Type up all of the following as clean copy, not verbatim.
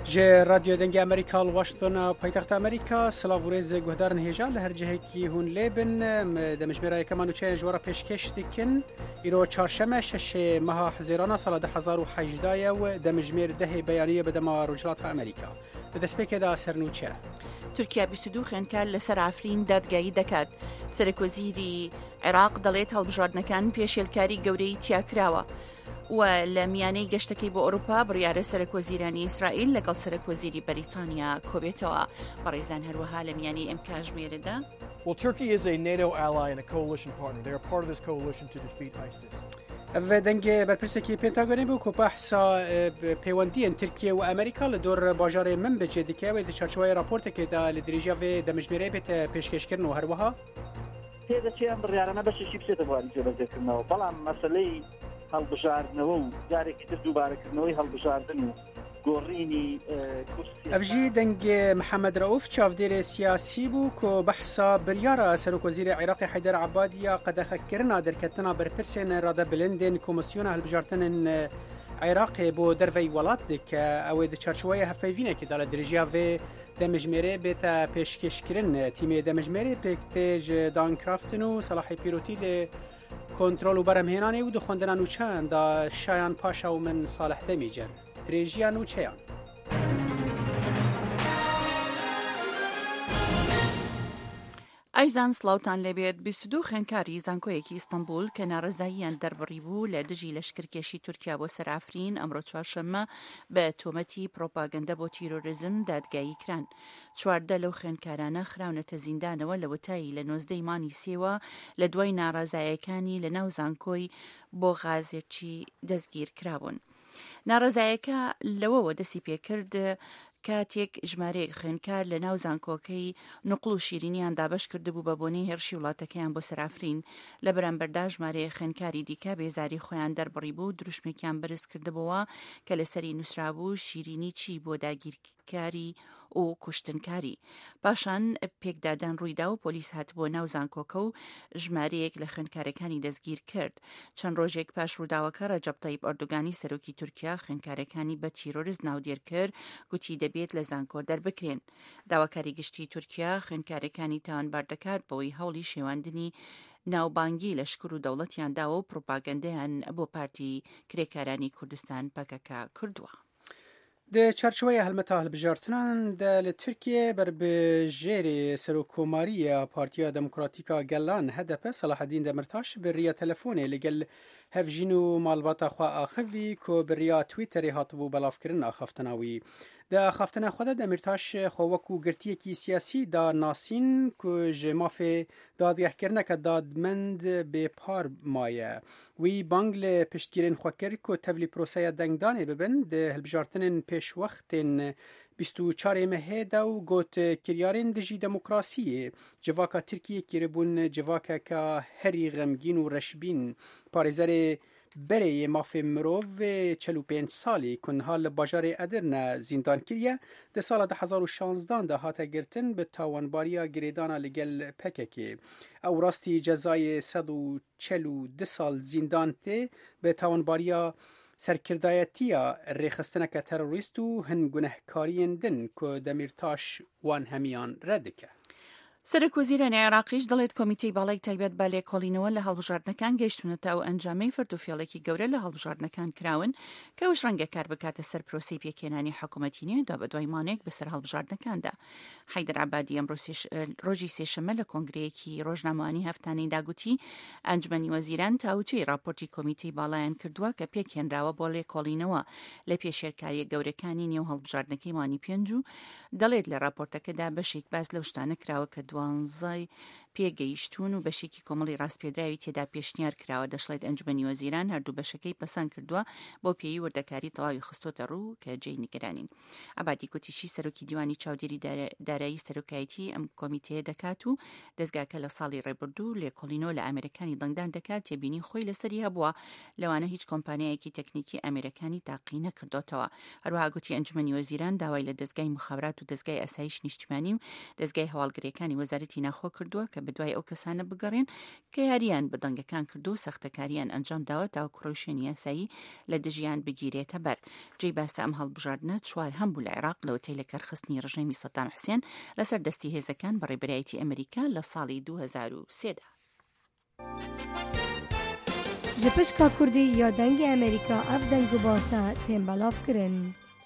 جه رادیو دنگ امریکا واشنطن پایتخت امریکا سلاو ریز گهدارن هجا لهر جهه کی هون لیبن دمشمیره کمانو چه جوارا پیشکش دیکن ایرو چهارشنبه 6 ماه حزیران سال 2018 و دمجمیر ده بیانیه بدما رجلات امریکا دەستپێکێ دا سەرنوچە تورکیا 22 خوێنکار لەسەر ئافرین دادگایی دەکات. سەرۆکوەزیری عێراق دەڵێت هەڵبژاردنەکان پێشێلکاری گەورەی تیاکراوە و لە میانەی گەشتەکەی بۆ ئەوروپا بڕیارە سەرۆکوەزیرانی ئیسرائیل لەگەڵ سەرۆکوەزیری بەریتانیا کۆبێتەوە. بەڕێزان هەروەها لە میانەی ئەم کاتژمێرەدا Well, Turkey is a NATO ally and a coalition partner. They are part of this coalition to defeat ISIS. و دەنگێ بەرپرسێکی پێنتاگۆنی بوو کۆ بەحسا پەیوەندیان تورکیا و ئەمریکا لە دۆر باژارێ من بەجێ دکەوێت چارچوبەی راپۆرتێکێدا لە درێژیاوێ دەمژمێرەی بێتە پێشکەشکردن و هەروەها تێدەچیان بڕیارانە بەشێکی بچێتە بواری جێبەجێکردنەوە، بەڵام مەسەلەی هەڵبژاردنەوە و جارێکی تر دووبارەکردنەوەی هەڵبژاردن و گۆڕینی ئەڤژی دەنگێ محەممەد ڕەوف چاودێرێ سیاسی بوو کۆ بەحسا بریارە سەرۆکوەزیری عێراقی حەیدەر عەبادیە قەدەخەکردنا دەرکەتنا بەرپرسێن ڕادە بلندێن کۆمسیۆنە هەڵبژاردنن عێراقێ بۆ دەرڤەی وڵات دکە ئەوەی دەچارچوەیە هەفەیڤینێکیدا لە درێژیاوێ دەمژمێرێ بێتە پێشکەشکردن تیمێ دەمژمێرێ پێکتێژ دانکرافتن و سەلاحی پیرۆتی لێ کۆنترۆل و بەرەمهێنانێ و دخواندنان و چەندا شایان پاشا و من ساڵح دەمیجەر درێژیان و چیان ئایزان سلااوان لەبێت 22 خوێنکاری زانکۆیەکی ئیستانبول کە ناڕزاییان دەربڕی بوو لە دژی لەشکرکێشی تورکیا بۆ سەرافرین ئەمڕۆ چوارشەممە بە تۆمەتی پرۆپاگەندە بۆ تیرۆریزم دادگایی کران. چواردە لەو خوێنکارانە خراونەتە زیندانەوە لە وتایی لە 19 مانی سێوە لە دوای ناڕازایەکانی لە ناو زانکۆی بۆ غازێکی دەستگیر کرابوون. ناڕزایەکە لەوەوە دەستی پێکرد کاتێک ژمارەیەک خوێنکار لە ناو زانکۆکەی نوقڵ و شیرینیان دابش کردبوو بە بۆنەی هێرشی وڵاتەکەیان بۆ سەرافرین. لە بەرامبەردا ژمارەیە خوێنکاری دیکە بێزاری خۆیان دەربڕی بوو دروشمێکیان بەرز کردبەوە کە لەسەری نووسرابوو شیرینی چی بۆ داگیرکاری و کوشتنکاری. پاشان پێکدادان ڕوویدا و پۆلیس هات بۆ ناو زانکۆکە و ژمارەیەک لە خوێنکارەکانی دەستگیر کرد. چەند ڕۆژێک پاش ڕووداوەکە ڕەجەب تایب ئەردۆغانی سەرۆکی تورکیا خوێنکارەکانی بە تیرۆریز ناودێر کرد گوتی دەبێت لە زانکۆ دەربکرێن. داواکاری گشتی تورکیا خوێنکارەکانی تاوانبار دەکات بەوەی هەوڵی شێواندنی ناوبانگی لەشکر و دەوڵەتیان داوە و پرۆپاگەندەیان بۆ پارتی کرێکارانی کوردستان پەکەکە کردووە. د چارچوبەیە هەلمەتە هەڵبژاردنان لە تورکیە بەربژێرێ سەرۆکۆماریە پارتیا دەموکراتیکا گەلان هەدەپە سەلاحەدین دەمرتاش بڕیە تەلەفۆنێ لەگەل هەڤژین و ماڵباتە خوا ئاخەوی کۆ بڕیا تویتەرێ هاتبوو بەڵافکردن ئاخافتناوی. د ئاخافتنە خۆدا دەمرتاش خۆوەکو گرتیەکی سیاسی دا ناسین کو ji mafê dadgehkirneka dadmend bêpar maye. Wî bang li piştgirên xwe kir ku tevlî proseya dengdanê bibin di hilbijartinên pêşwextên 24 mehê de û got kiryarên dijî demokrasiyê civaka Tirkiyeyekî ribûn civakeka herî xemgîn û reşbîn. Parêzerê bereyê mafê mirov 45 salî ku niha li bajarê Edirne zîndan kiriye di sala 2016 de hate girtin bi tawanbariya girêdana li gel PKK. Ew rastî cezayê 142 sal zîndan tê bi tawanbariya serkirdayetiya rêxistineke terorîst û hin gunehkariyên din ku Demirtaş wan hemiyan redike. سەرۆکوەزیرانی عێراقیش دەڵێت کۆمیتەی باڵای تایبەت با لێکۆڵینەوە لە هەڵبژاردنەکان گەیشتونەتە ئەو ئەنجامەی فەرتوفێڵێکی گەورە لە هەڵبژاردنەکان کراون کە ئەوش ڕەنگە کار بکاتە سەر پرۆسەی پێکێنانی حکوومەتینێدا بە دوای مانێک بەسەر هەڵبژاردنەکاندا. حەیدەر عەبادی ئەم ڕۆژی سێشەممە لە کۆنگرەیەکی ڕۆژنامەوانی هەفتانەی داگوتی ئەنجمەنی وەزیران تاوتوی راپۆرتی کۆمیتەی باڵایان کردووە کە پێکهێنراوە بۆ لێکۆڵینەوە لە پێشێرکاریە گەورەکانی نێو هەڵبژاردنەکەی مانی پێنج و دەڵێت لە راپۆرتەکەدا بەشێک باس لەو شتانە کراوە کە دوانزای پێگەیشتون و بەشێکی کۆمەڵی ڕاستپێدراوی تێدا پێشنیار کراوە. دەشڵێت ئەنجمەنی وەزیران هەردوو بەشەکەی پەسەند کردووە بۆ پێی وردەکاری تەواوی خستۆتە ڕوو کە جێی نیگەرانین. عەبادی گوتیشی سەرۆکی دیوانی چاودێری دارایی سەرۆکایەتی ئەم کۆمیتەیە دەکات و دەستگاکە لە ساڵی ڕێبردوو لێکۆڵینەوە لە ئەمریکانی دڵنگدان دەکات تێبینی خۆی لەسەری هەبووە لەوانە هیچ کۆمپانیایەکی تەکنیکی ئەمریکانی تاقی نەکردوتەوە. هەروەها گوتی ئەنجمەنی وەزیران داوای لە دەستگای مخابرات و دەستگای ئاسایش نیشتیمانی و دەستگای هەواڵگرەکانی وەزارەتی ناخۆ کردووە کە بدوای ئەو کەسانە بگەڕێن کە یاریان بە دەنگەکان کردو و سەختەکاریان ئەنجام داوە تا کڕۆشێنی یاسایی لە دژیان بگیرێتە بەر. جێی باسە ئەم هەڵبژاردنە چوار هەم بوو لە عێراق لە ئۆتێل لە کارخستنی ڕژێمی سەدام حوسێن لەسەر دەستی هێزەکان بە ڕێبەرایەتی ئەمریکا لە ساڵی 2003دا. ji pişka Kurdî ya dengê Amerîka ev deng û basa tên belav kirin.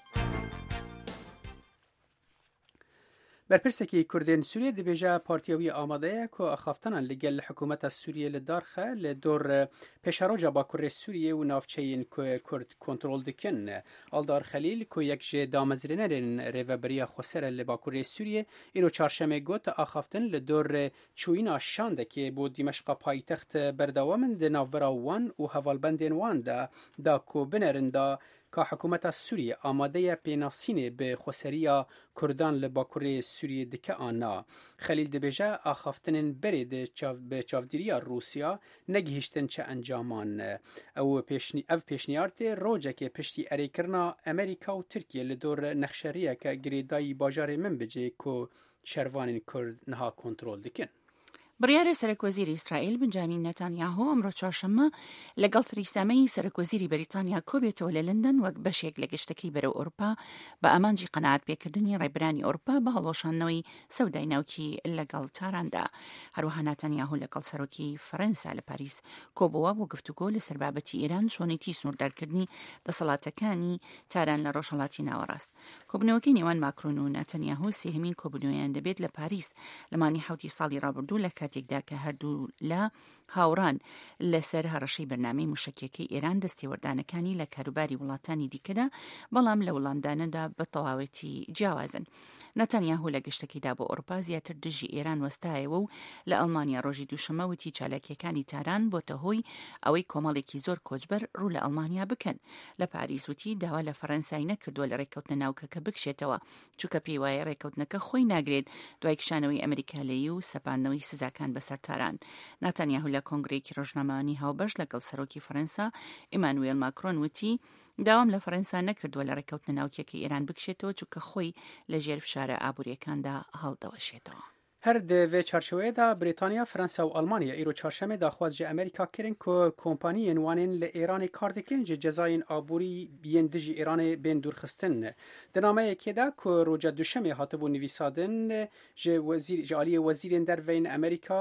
برپرسێکی کوردên سووریە dibêje partiyawî amade ye ku axaftanan li gel hikûmeta Sûriyê li darxe li dor pêşaroca Bakurê Sûriyê û navçeyên Kurd kontrol dikin. Aldar Xelîl ku yek ji damezrînerên rêveberiya Xweser li Bakurê Sûriyê îro çarşemê got axaftin li dor çûyîna şandekê bû Dîmeşqa paytext berdewam in di navbera wan û hevalbendên wan da ku binerin da ka hikûmeta Sûriyê amade ye pênasînê bi Xweseriya Kurdan li Bakurê Sûriyê dike ana. Xelîl dibêje axaftinên berê bi çavdîriya Rûsya negihîştin çi encaman. Ev pêşniyar tê rojekê piştî erêkirina Amerîka û Tirkiye li dor nexşeriyeke girêdayî bajarê min bicê ku şervanên Kurd niha kontrol dikin. بڕیارە سەرۆکوەزیری ئیسرائیل بنجامین نەتانیاهۆ ئەمڕۆ چوارشەممە لەگەڵ تریسامەی سەرۆکوەزیری بەریتانیا کۆبێتەوە لە لندن وەک بەشێک لە گەشتەکەی بەرەو ئەوروپا بە ئامانجی قەناعەت پێکردنی ڕێبرانی ئەوروپا بە هەڵوەشاندنەوەی سەودای ناوکی لەگەڵ تاراندا. هەروەها نەتانیاهۆ لەگەڵ سەرۆکی فەرەنسا لە پاریس کۆبووە بۆ گفتوگۆ لەسەر بابەتی ئێران شۆنێتی سنووردارکردنی دەسەڵاتەکانی تاران لە ڕۆژهەڵاتی ناوەڕاست. کۆبنەوەکەی نێوان ماکرۆن و نەتانیاهۆ سێهەمین کۆبنەوەیان دەبێت لە پاریس لەمانی حوتی ساڵی ڕابردوو لە کاتێکدا کە هەردوو لە هاوڕان لەسەر هەڕەشەی بەرنامەی موشکیەکەی ئێران دەستێوەردانەکانی لە کاروباری وڵاتانی دیکەدا بەڵام لە وەڵامدانەدا بە تەواوەتی جیاوازن. نەتانیاهۆ لە گەشتەکەیدا بۆ ئەوروپا زیاتر دژی ئێران وەستایەوە و لە ئەڵمانیا ڕۆژی دووشەمە وتی چالاکیەکانی تاران بۆتە هۆی ئەوەی کۆمەڵێکی زۆر کۆچبەر ڕوو لە ئەڵمانیا بکەن. لە پاریس وتی داوا لە فەرەنسای نەکردووە لە ڕێککەوتنە ناوکەکە بکشێتەوە چونکە پێی وایە ڕێککەوتنەکە خۆی ناگرێت دوای کشانەوەی ئەمریکالەیی و سەپاندنەوەی سزاکان بەسەر تاران. نەتانیاهۆ لە کۆنگرێکی ڕۆژنامەوانی هاوبەش لەگەڵ سەرۆکی فەرەنسا ئیمانوێل ماکرۆن وتی داوام لە فەرەنسا نەکردووە لە ڕێککەوتنە ناوکیەکەی ئێران بکشێتەوە چونکە خۆی لە ژێر فشارە ئابوووریەکاندا هەڵدەوەشێتەوە. هەر divê çarşeweyê Brîtanya, Fransa û Almanya îro çarşemê daxwaz ji Amerîka kirin ku kompaniyên wanên li Îranê kar dikin ji cezayên aborî yên dijî Îranê bên dûrxistin. Di nameyekê de ku roja duşemê hatibû nivîsadin ji aliyê wezîrên derveyên Amerîka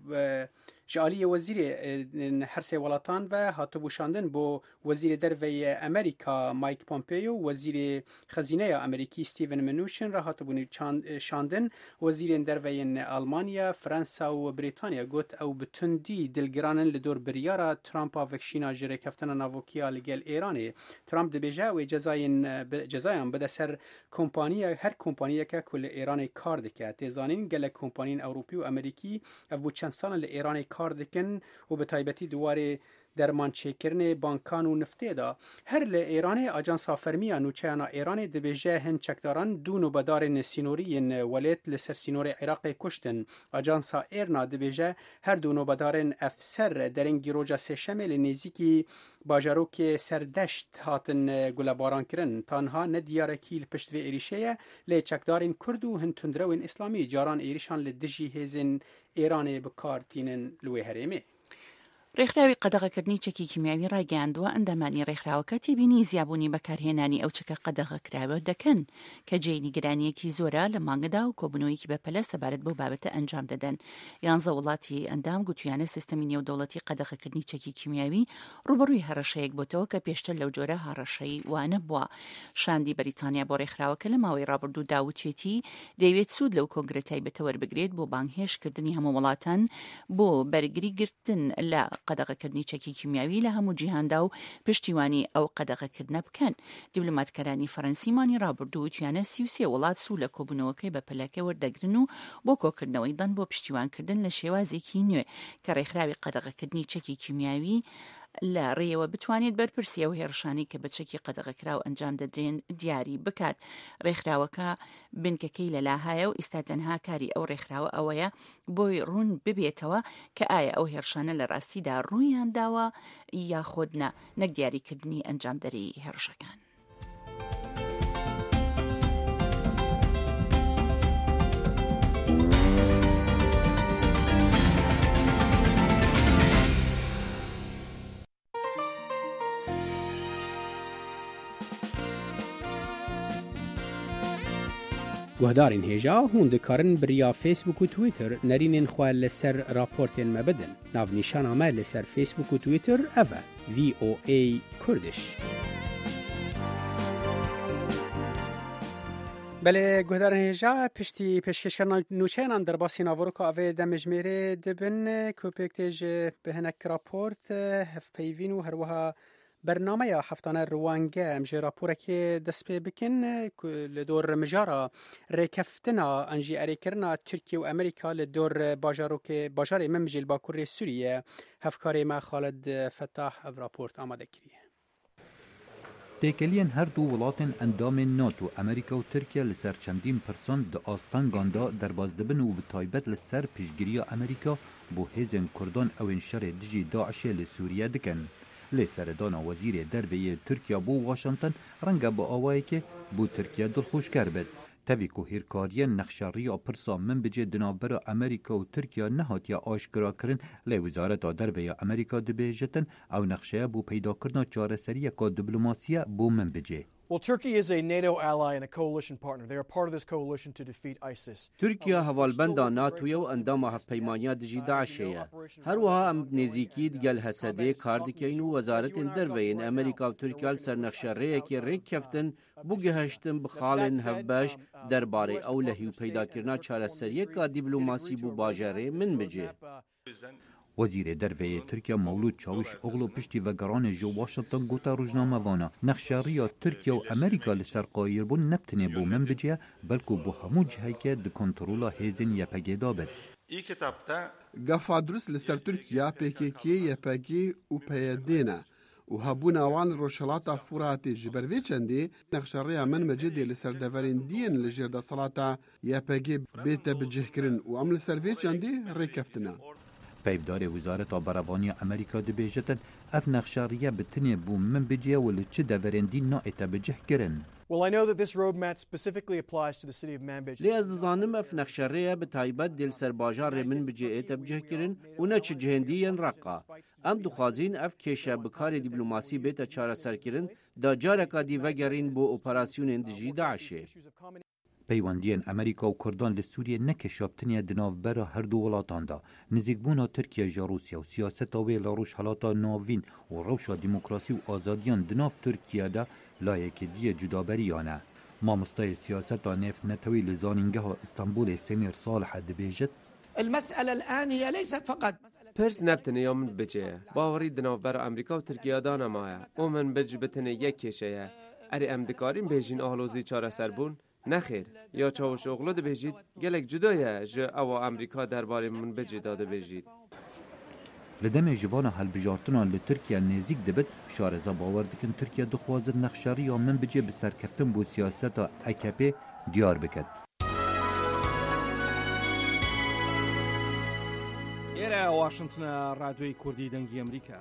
ji aliyê wezîrê hersê welatan ve hatibû şandin bo wezîrê derveyê Amerîka Mike Pompeo, wezîrê xezîneya Amerîkî Steven Mnuchin re hatibû şandin. Wezîrên derveyên Almanya, Fransa û Brîtanya got ew bi tundî dilgiranin li dor biryara Trumpa vekşîna ji rêkeftina navokiya li gel Îranê. Trump dibêje ew cezayan bide ser her kompaniyeke ku li Îranê kar dike. Têzanîn gelek kompaniyên Ewropî û Amerîkî ev bû çend salan li Îranê kar dikin û bi taybetî diwarê derman çêkirinê bankan û niftê da. Her li Îranê Ajansa Fermiya Nûçeyana Îranê dibêje hin çekdaran dû nûbedarên sînorî yên welêt li ser sînorê Iraqê kuştin. Ajansa Êrna dibêje her dû nûbedarên efser derengî roja sêşemê li nêzîkî bajarokê Serdeşt hatin gulebarankirin. Tanha ne diyarekî li pişt vê êrişê ye lê çekdarên Kurd û hin tundrewên İslamî caran êrişan li dijî hêzên Îranê bi kar tînin li wê herêmê. ڕێکخراوی قەدەغەکردنی چەکی کیمیاوی ڕاگەیاندووە ئەندامانی ڕێکخراوەکە تێبینی زیابوونی بەکارهێنانی ئەو چەکە قەدەغەکراوە دەکەن کە جێی نیگرانیەکی زۆرە لە مانگەدا و کۆبوونەوەیکی بەپەلە سەبارەت بەو بابەتە ئەنجام دەدەن. 11 وڵاتی ئەندام گوتویانە سیستەمی نێودەوڵەتی قەدەغەکردنی چەکی کیمیاوی ڕوبەڕووی هەڕەشەیەک بۆتەوە کە پێشتر لەو جۆرە هەڕەشەی وانە بووە. شاندی بەریتانیا بۆ ڕێکخراوەکە لە ماوەی ڕابردوو داوتێتی دەیەوێت سوود لەو کۆنگرە تایبەتە وەربگرێت بۆ بانگهێشکردنی هەموو وڵاتان بۆ بەرگری گرتن لە قەدەغەکردنی چەکی کیمیاوی لە هەموو جیهاندا و پشتیوانی ئەو قەدەغەکردنە بکەن. دیبلۆماتکارانی فەرەنسیمانی ڕابردوو تویانە 33 وڵات سوود لە کۆبوونەوەکەی بەپەلەکە وەردەگرن و بۆ کۆکردنەوەی دەن بۆ پشتیوانکردن لە شێوازێکی نوێ کە ڕێکخراوی قەدەغەکردنی چەکی کیمیاوی لە ڕێەوە بتوانێت بەرپرسی ئەو هێرشانی کە بە چەکی قەدەغەکراو ئەنجام دەدرێن دیاری بکات. ڕێکخراوەکە بنکەکەی لەلاهایە و ئێستا تەنها کاری ئەو ڕێکخراوە ئەوەیە بۆی ڕوون ببێتەوە کە ئایا ئەو هێرشانە لە ڕاستیدا ڕوویان داوە یاخۆد نەک دیاریکردنی ئەنجامدەری هێرشەکان. گهدارین هیجا هون دکارن بریا فیسبوک و تویتر نرینین خواه لسر راپورتین مبدن. ناو نیشان آمه لسر فیسبوک و تویتر اوه VOA کردش. بله گهدارین هیجا پشتی پشکش کردن نوچینان در باسی ناورو که اوه دمجمیره دبن کوپیکتیج بهنک راپورت هف پیوین و هروها برنامه یا هفتانه روانگه امجی راپوره که دست پی بکن لدور مجارا ریکفتنا انجی اری کرنا ترکیه و امریکا لدور باجارو که باجار ممجیل باکوری سوریه هفکاری ما خالد فتاح اف راپورت آماده کریه. تێکەلیان هەردوو وڵاتên ئەندامên ناتۆ ئەمریکا و تورکیا لەسەر چەندین پرسان di ئاستانگاندا دەرباز dibin û bi taybet li ser piştgiriya ئەمریکا بۆ hêzên Kurdan ewên şerê dijî Daişê li Sûriye dikin. Lê seredana wezîrê derveyê Tirkiya bû Washington renga bi awayekê bû Tirkiye dilxweşker bit. Tevî ku hêrkariyên nexşariya pirsa min bicê di navbera Amerîka û Tirkiya nehatiye aşkirakirin lê Wizareta Derveya Amerîka dibêjetin ew nexşeya bû peydakirina çareseriyeka diplomasîye bû min bicê. Well, Turkey is a NATO ally and a coalition partner. They are part of this coalition to defeat ISIS. تورکیا هەواڵبەندا ناتویە و ئەنداما هەفتەیمانیا دژی داعشەیە. هەروەها ئەم نێزیکی گەل هەسەدەیە کار دکەین و وەزارەتên دەرڤەیەن ئەمریکا و تورکیا لەسەر نەخشەڕەیەکی ڕێککەفتن بۆ گەهشتن بخاڵên hevbeş derbarê ew lehî û peydakirina çareseriyeka dîplomasî bû bajarê min bicê. Wezîrê derveyê Tirkiya Mewlûd Çavuşoğlu piştî vegeranê ji Washington gota rojnamevana nexşariya Tirkiya û Amerîka li ser qayîrbûn ne tenê bû min bicê belkû bû hemû ciheke di kontrola hêzên YPG da bit. Gefa durist li ser Tirkiya PKK, YPG û PYD ne û hebûna wan rojhilata Furatê ji ber vê çendê nexşariya min mecêdê li ser deverêndiyên li jêr desalata YPG bête bicihkirin û em li ser vê çendê rêkeftin. Peyvdarê Wizareta Berevaniya Amerîka dibêjetin ev nexşariye bi tinê bû min bicê û li çi deverêndî naête bicihkirin. Well, I know that this roadmap specifically applies to the city of Manbij. Lê ez dizanim ev nexşerêya bi taybet dêl ser bajarê min bicê ête bicihkirin û ne çi cihêndiyên Raqqa. Em dixwazîn ev kêşe bi karê dîplomasî bête çareserkirin da careka dî vegerîn bo operasyonên dijî Daişê. Peywendiyên Amerîka û Kurdan li Sûriye nekeşaptiniye di navbera herdû welatan da. Nizîkbûna Tirkiye ji Rûsya û siyaseta wê li rojhilata navîn û rewşa demokrasî û azadiyan di nav Tirkiye de layekî diye cudaberiyan e. Mamostayê siyaseta nêv netewî li zanîngeha İstanbulê Semîr Salih dibêjit. Pirs nebtine ya min bicê. Bawerî di navbera Amerîka û Tirkiye da nemaye. O min bic bitine yek kêşe ye. Erê em dikarin bêjin ahlozî çareserbûn? نخیر یا چاوشوغلو دبیجید گلک جدایه جه اوا امریکا درباره من بجی داده بیجید. لدمه جوان هلبجارتنا لترکیه نزیک دبید شارزا باور دکن ترکیه دخوازد نخشاری یا من بجی بسرکفتن بو سیاستا AKP دیار بکد. ایره واشنطن رادیوی کردی دنگی امریکا.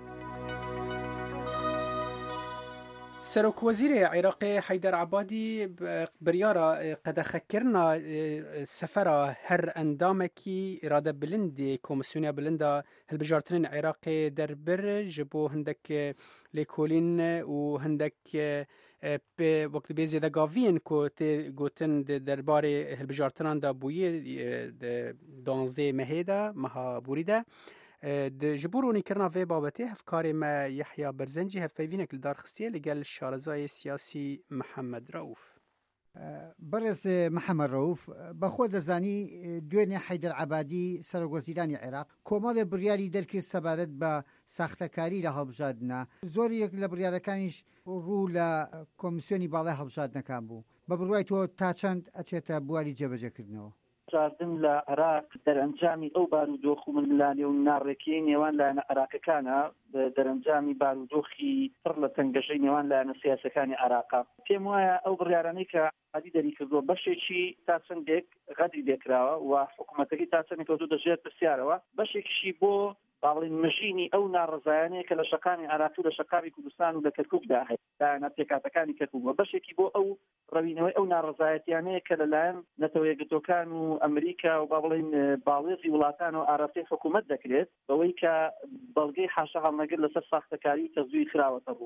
سەرۆک وەزیرê عێراقê حەیدەر عەبادی biryara qedexekirina sefera her endamekî îrade bilindê Komîsyona Bilind a Hilbijartinên Iraqê derbir ji bo hindek lêkolîn û hindek wekî bê zêdegaviyên ku tê gotin di derbarê hilbijartinan da bûyê di 12 mehê de meha borî de ji bo ronîkirina vê babetê hevkarê me Yehya Berzencî hevpeyvînek li darxistiye li gel şarezayê siyasî Mihemed Rauf. بەڕێز محەممەد ڕەوف بەخۆ دەزانی دوێنێ حەیدەر عەبادی سەرۆکوەزیرانی عێراق کۆمەڵێ بڕیاری دەرکرد سەبارەت بە ساختەکاری لە هەڵبژاردنە زۆرێک لە بڕیارەکانیش ڕوو لە کۆمیسیۆنی باڵای هەڵبژاردنەکان بوو بە بڕوای تۆ تا چەند ئەچێتە بواری جێبەجێکردنەوە شاردن لە عێراق دەرەنجامی ئەو بارودۆخ و ململانێ و ناڕێکیی نێوان لایەنە عێراقەکانە دەرەنجامی بارودۆخی پڕ لە تەنگەشەی نێوان لایەنە سیاسەکانی عێراقا پێم وایە ئەو بڕیارانەی کە عادی دەری کردووە بەشێکی تا چەندێک غەدری لێکراوە و حکوومەتەکەی تا چەندێک کەوتو دەژێت پرسیارەوە بەشێکیشی بۆ باڵین مژینی ئەو ناڕزایانەیە کە لە شەقامی عێراق و لە شەقامی کوردستان و لە کەرکووکدا هەیە لایەنە پێکاتەکانی کەرکووک بەشێکی بۆ ئەو ڕەوینەوەی ئەو ناڕزایەتیانەیە کە لەلایەن نەتەوە یەکگرتووەکان و ئەمریکا و با بڵێن باڵێزی وڵاتان و ئارەفتەی حکوومەت دەکرێت بەوەی کە بەڵگەی حاشە هەڵمەگر لەسەر ساختەکاری تەزوی خراوەتە بوو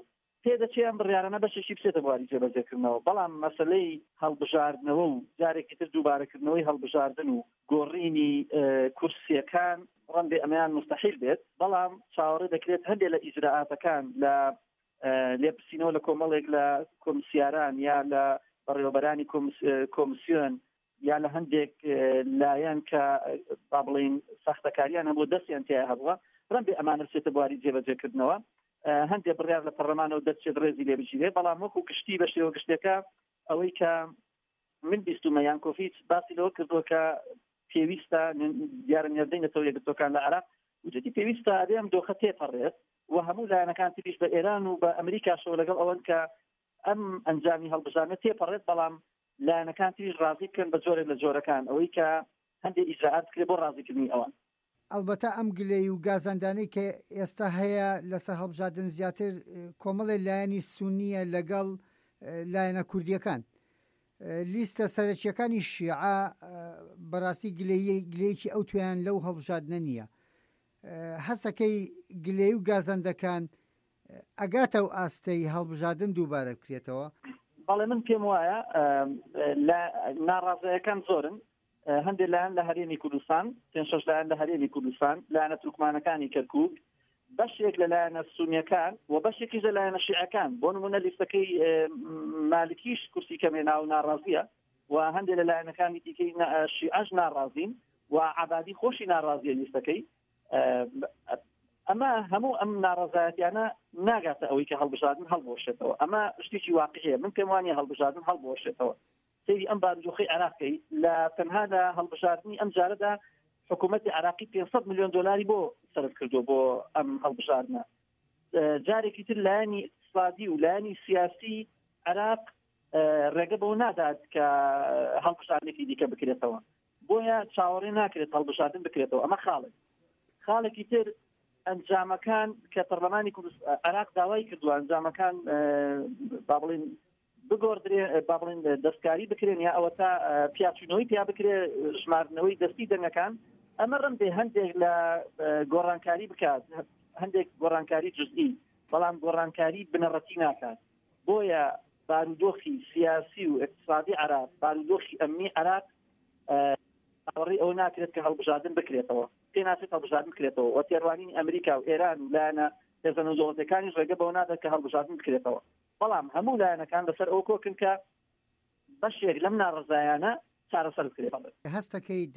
تێدەچیان بڕیارانە بەشێکی بچێتە بواری جێبەجێکردنەوە بەڵام مەسلەی هەڵبژاردنەوە و جارێکی تر دووبارەکردنەوەی هەڵبژاردن و گۆڕینی کورسیەکان ڕەنبێ ئەمەیان مستەحیل بێت بەڵام چاوەڕێ دەکرێت هەندێک لە ئیجراعاتەکان لە لێپرسینەوە لە کۆمەڵێک لە کۆمسیاران یا لە بەڕێوەبەرانی کۆمسیۆن یا لە هەندێک لایەن کە با بڵین ساختەکاریان هەبوو دەستیان تیا هەبووە ڕەنبێ ئەمانە بچێتە بواری جێبەجێکردنەوە هەندێک بڕیار لە پەرلەمانەوە دەچێت ڕێزی لێ بچیرێ بەڵام وەکو گشتی بە شێوە گشتەکە ئەوەی کە من بیستمە یانکۆفیچ باسی لەوە کردووە کە پێویستە دیارە نێردەی نەتەوە یەکگرتوەکان لە عێراق وجدی پێویستە ئەم دۆخە تێپەڕێت و هەموو لایەنەکان تریش بە ئێران و بە ئەمریکاشەوە لەگەڵ ئەوەن کە ئەم ئەنجامی هەڵبژاردنە تێپەڕێت بەڵام لایەنەکان تریش ڕازی بکەن بە جۆرێک لە جۆرەکان ئەوەی کە هەندێک ئیجراعات بکرێت بۆ ڕازیکردنی ئەوان ئەلبەتە ئەم گلەی و گازاندانەی کە ئێستا هەیە لەسەر هەڵبژاردن زیاتر کۆمەڵی لایەنی سونیە لەگەڵ لایەنە کوردیەکان لیستە سەرەکیەکانی شیعە بەڕاستی گلەیەکی ئەو تویان لەو هەڵبژاردنە نییە هەسەکەی گلەی و گازاندەکان ئەگاتە و ئاستەی هەڵبژاردن دووبارە بکرێتەوە بەڵێ من پێم وایە ناڕازەیەکان زۆرن هەندێک لایەن لە هەرێمی کوردستان 5-6 لایەن لە هەرێمی کوردستان لایەنە تورکمانەکانی کەرکووک بەشێک لە لایەنە سونیەکان و بەشێکیش لە لایەنە شیعەکان بۆ نمونە لیستەکەی مالکیش کورسی کەمێنا و ناڕازیە و هەندێک لە لایەنەکانی دیکەی شیعەش ناڕازین و عەبادی خۆشی ناڕازیە لیستەکەی ئەمە هەموو ئەم ناڕازایەتیانە ناگاتە ئەوەی کە هەڵبژاردن هەڵبۆشێتەوە ئەمە شتێکی واقعیە من پێم وانیە هەڵبژاردن هەڵبۆشێتەوە سەیری ئەم باروجۆخەی عێراقی لە تەنها لە هەڵبژاردننی ئەم جارەدا حکوومەتی عێراقی 500 ملیۆن دلاری بۆ سەرف کردو بۆ ئەم هەڵبژاردنە جارێکی تر لایەنی اقتصادی و لایەنی سیاسی عێراق ڕێگە بەوە نادات کە هەڵبژاردنێکی دیکە بکرێتەوە بۆیە چاوەڕێ ناکرێت هەڵبژاردن بکرێتەوە ئەمە خاڵێکی تر ئەنجامەکان کە پەرلەمانی عێراق داوای کردووە ئەنجامەکان با بڵین بگۆڕدرێ با بڵین دەستکاری بکرێن یا ئەوە تا پیاچوونەوەی پیا بکرێ ژمارنەوەی دەستی دەنگەکان ئەمە ڕەنبێ هەندێک لە گۆڕانکاری بکات هەندێک گۆڕانکاری جزئی بەڵام گۆڕانکاری بنەڕەتی ناکات بۆیە بارودۆخی سیاسی و اقتصادی عێراق بارودۆخی ئەمنی عێراق ئەوڕێ ئەو ناکرێت کە هەڵبژاردن بکرێتەوە پێناچێت هەڵبژاردن بکرێتەوە و تێڕوانینی ئەمریکا و ئێران و لایەنە هێزە نەوزەڵەتەکانیش ڕێگە بەوە نادات کە هەڵبژاردن بکرێتەوە بەڵام هەموو لایەنەکان بەسەر ئەو کۆکن کە بەشێک لەم ناڕزایانە چارەسەر بکرێت هەستەکەیت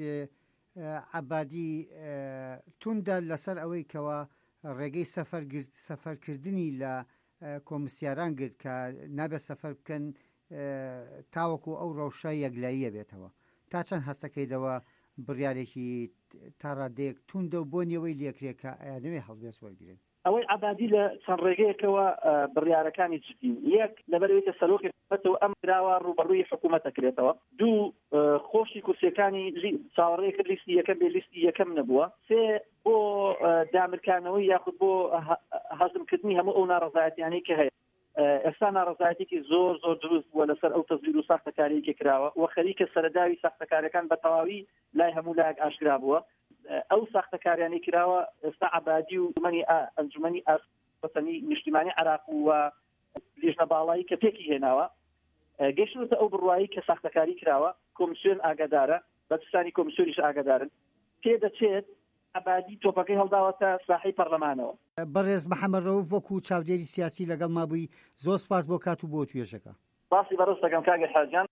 عەبادی توندە لەسەر ئەوەی کەوە ڕێگەی سەفەرکردنی لە کۆمسیاران گرت کە نابێت سەفەر بکەن تاوەکو ئەو ڕەوشە یەکلاییە بێتەوە تا چەند هەستەکەیدەوە بڕیارێکی تا ڕادەیەک توندە و بۆ نیەوەی لێکرێت کە ئەیانەوێ هەڵبێت وەرگرێن ئەوەی عەبادی لە چەند ڕێگەیەکەوە بڕیارەکانی جدین یەک لەبەرەوەی سەرۆکێتەوە ئەم کراوە ڕوبەڕووی حکوومەتە کرێتەوە دوو خۆشی کورسیەکانی چاوەڕێ کرد لیستی یەکەم بێ لیستی یەکەم نەبووە سێ بۆ دامرکانەوەی یاخود بۆ هەزمکردنی هەموو ئەو ناڕەزایەتیانەی کە هەیە ئێستا ناڕەزایەتێکی زۆر دروست بووە لەسەر ئەو تەزویر و ساختەکاریەکی کراوە و خەریکە سەرەداوی ساختەکاریەکان بە تەواوی لای هەموو لایەک ئاشکرا بووە ئەو ساختەکاریانی کراوە ئێستا عەبادی و ئەنجومەنی ئاسوەتەنی نیشتیمانی عێراق و لیژنە باڵایی کە پێکی هێناوە گەیشتوتە ئەو بڕوایی کە ساختەکاری کراوە کۆمسیۆن ئاگادارە بەرپرسانی کۆمسیۆنیش ئاگادارن پێدەچێت عەبادی تۆپەکەی هەڵداوەتە ساحەی پەرلەمانەوە بەڕێز محەممەد ڕەوف وەکو چاودێری سیاسی لەگەڵ مابووی زۆر سپاس بۆ کات و بۆ توێژەکە باسی بەڕێز دەکەم کاگە حاجیان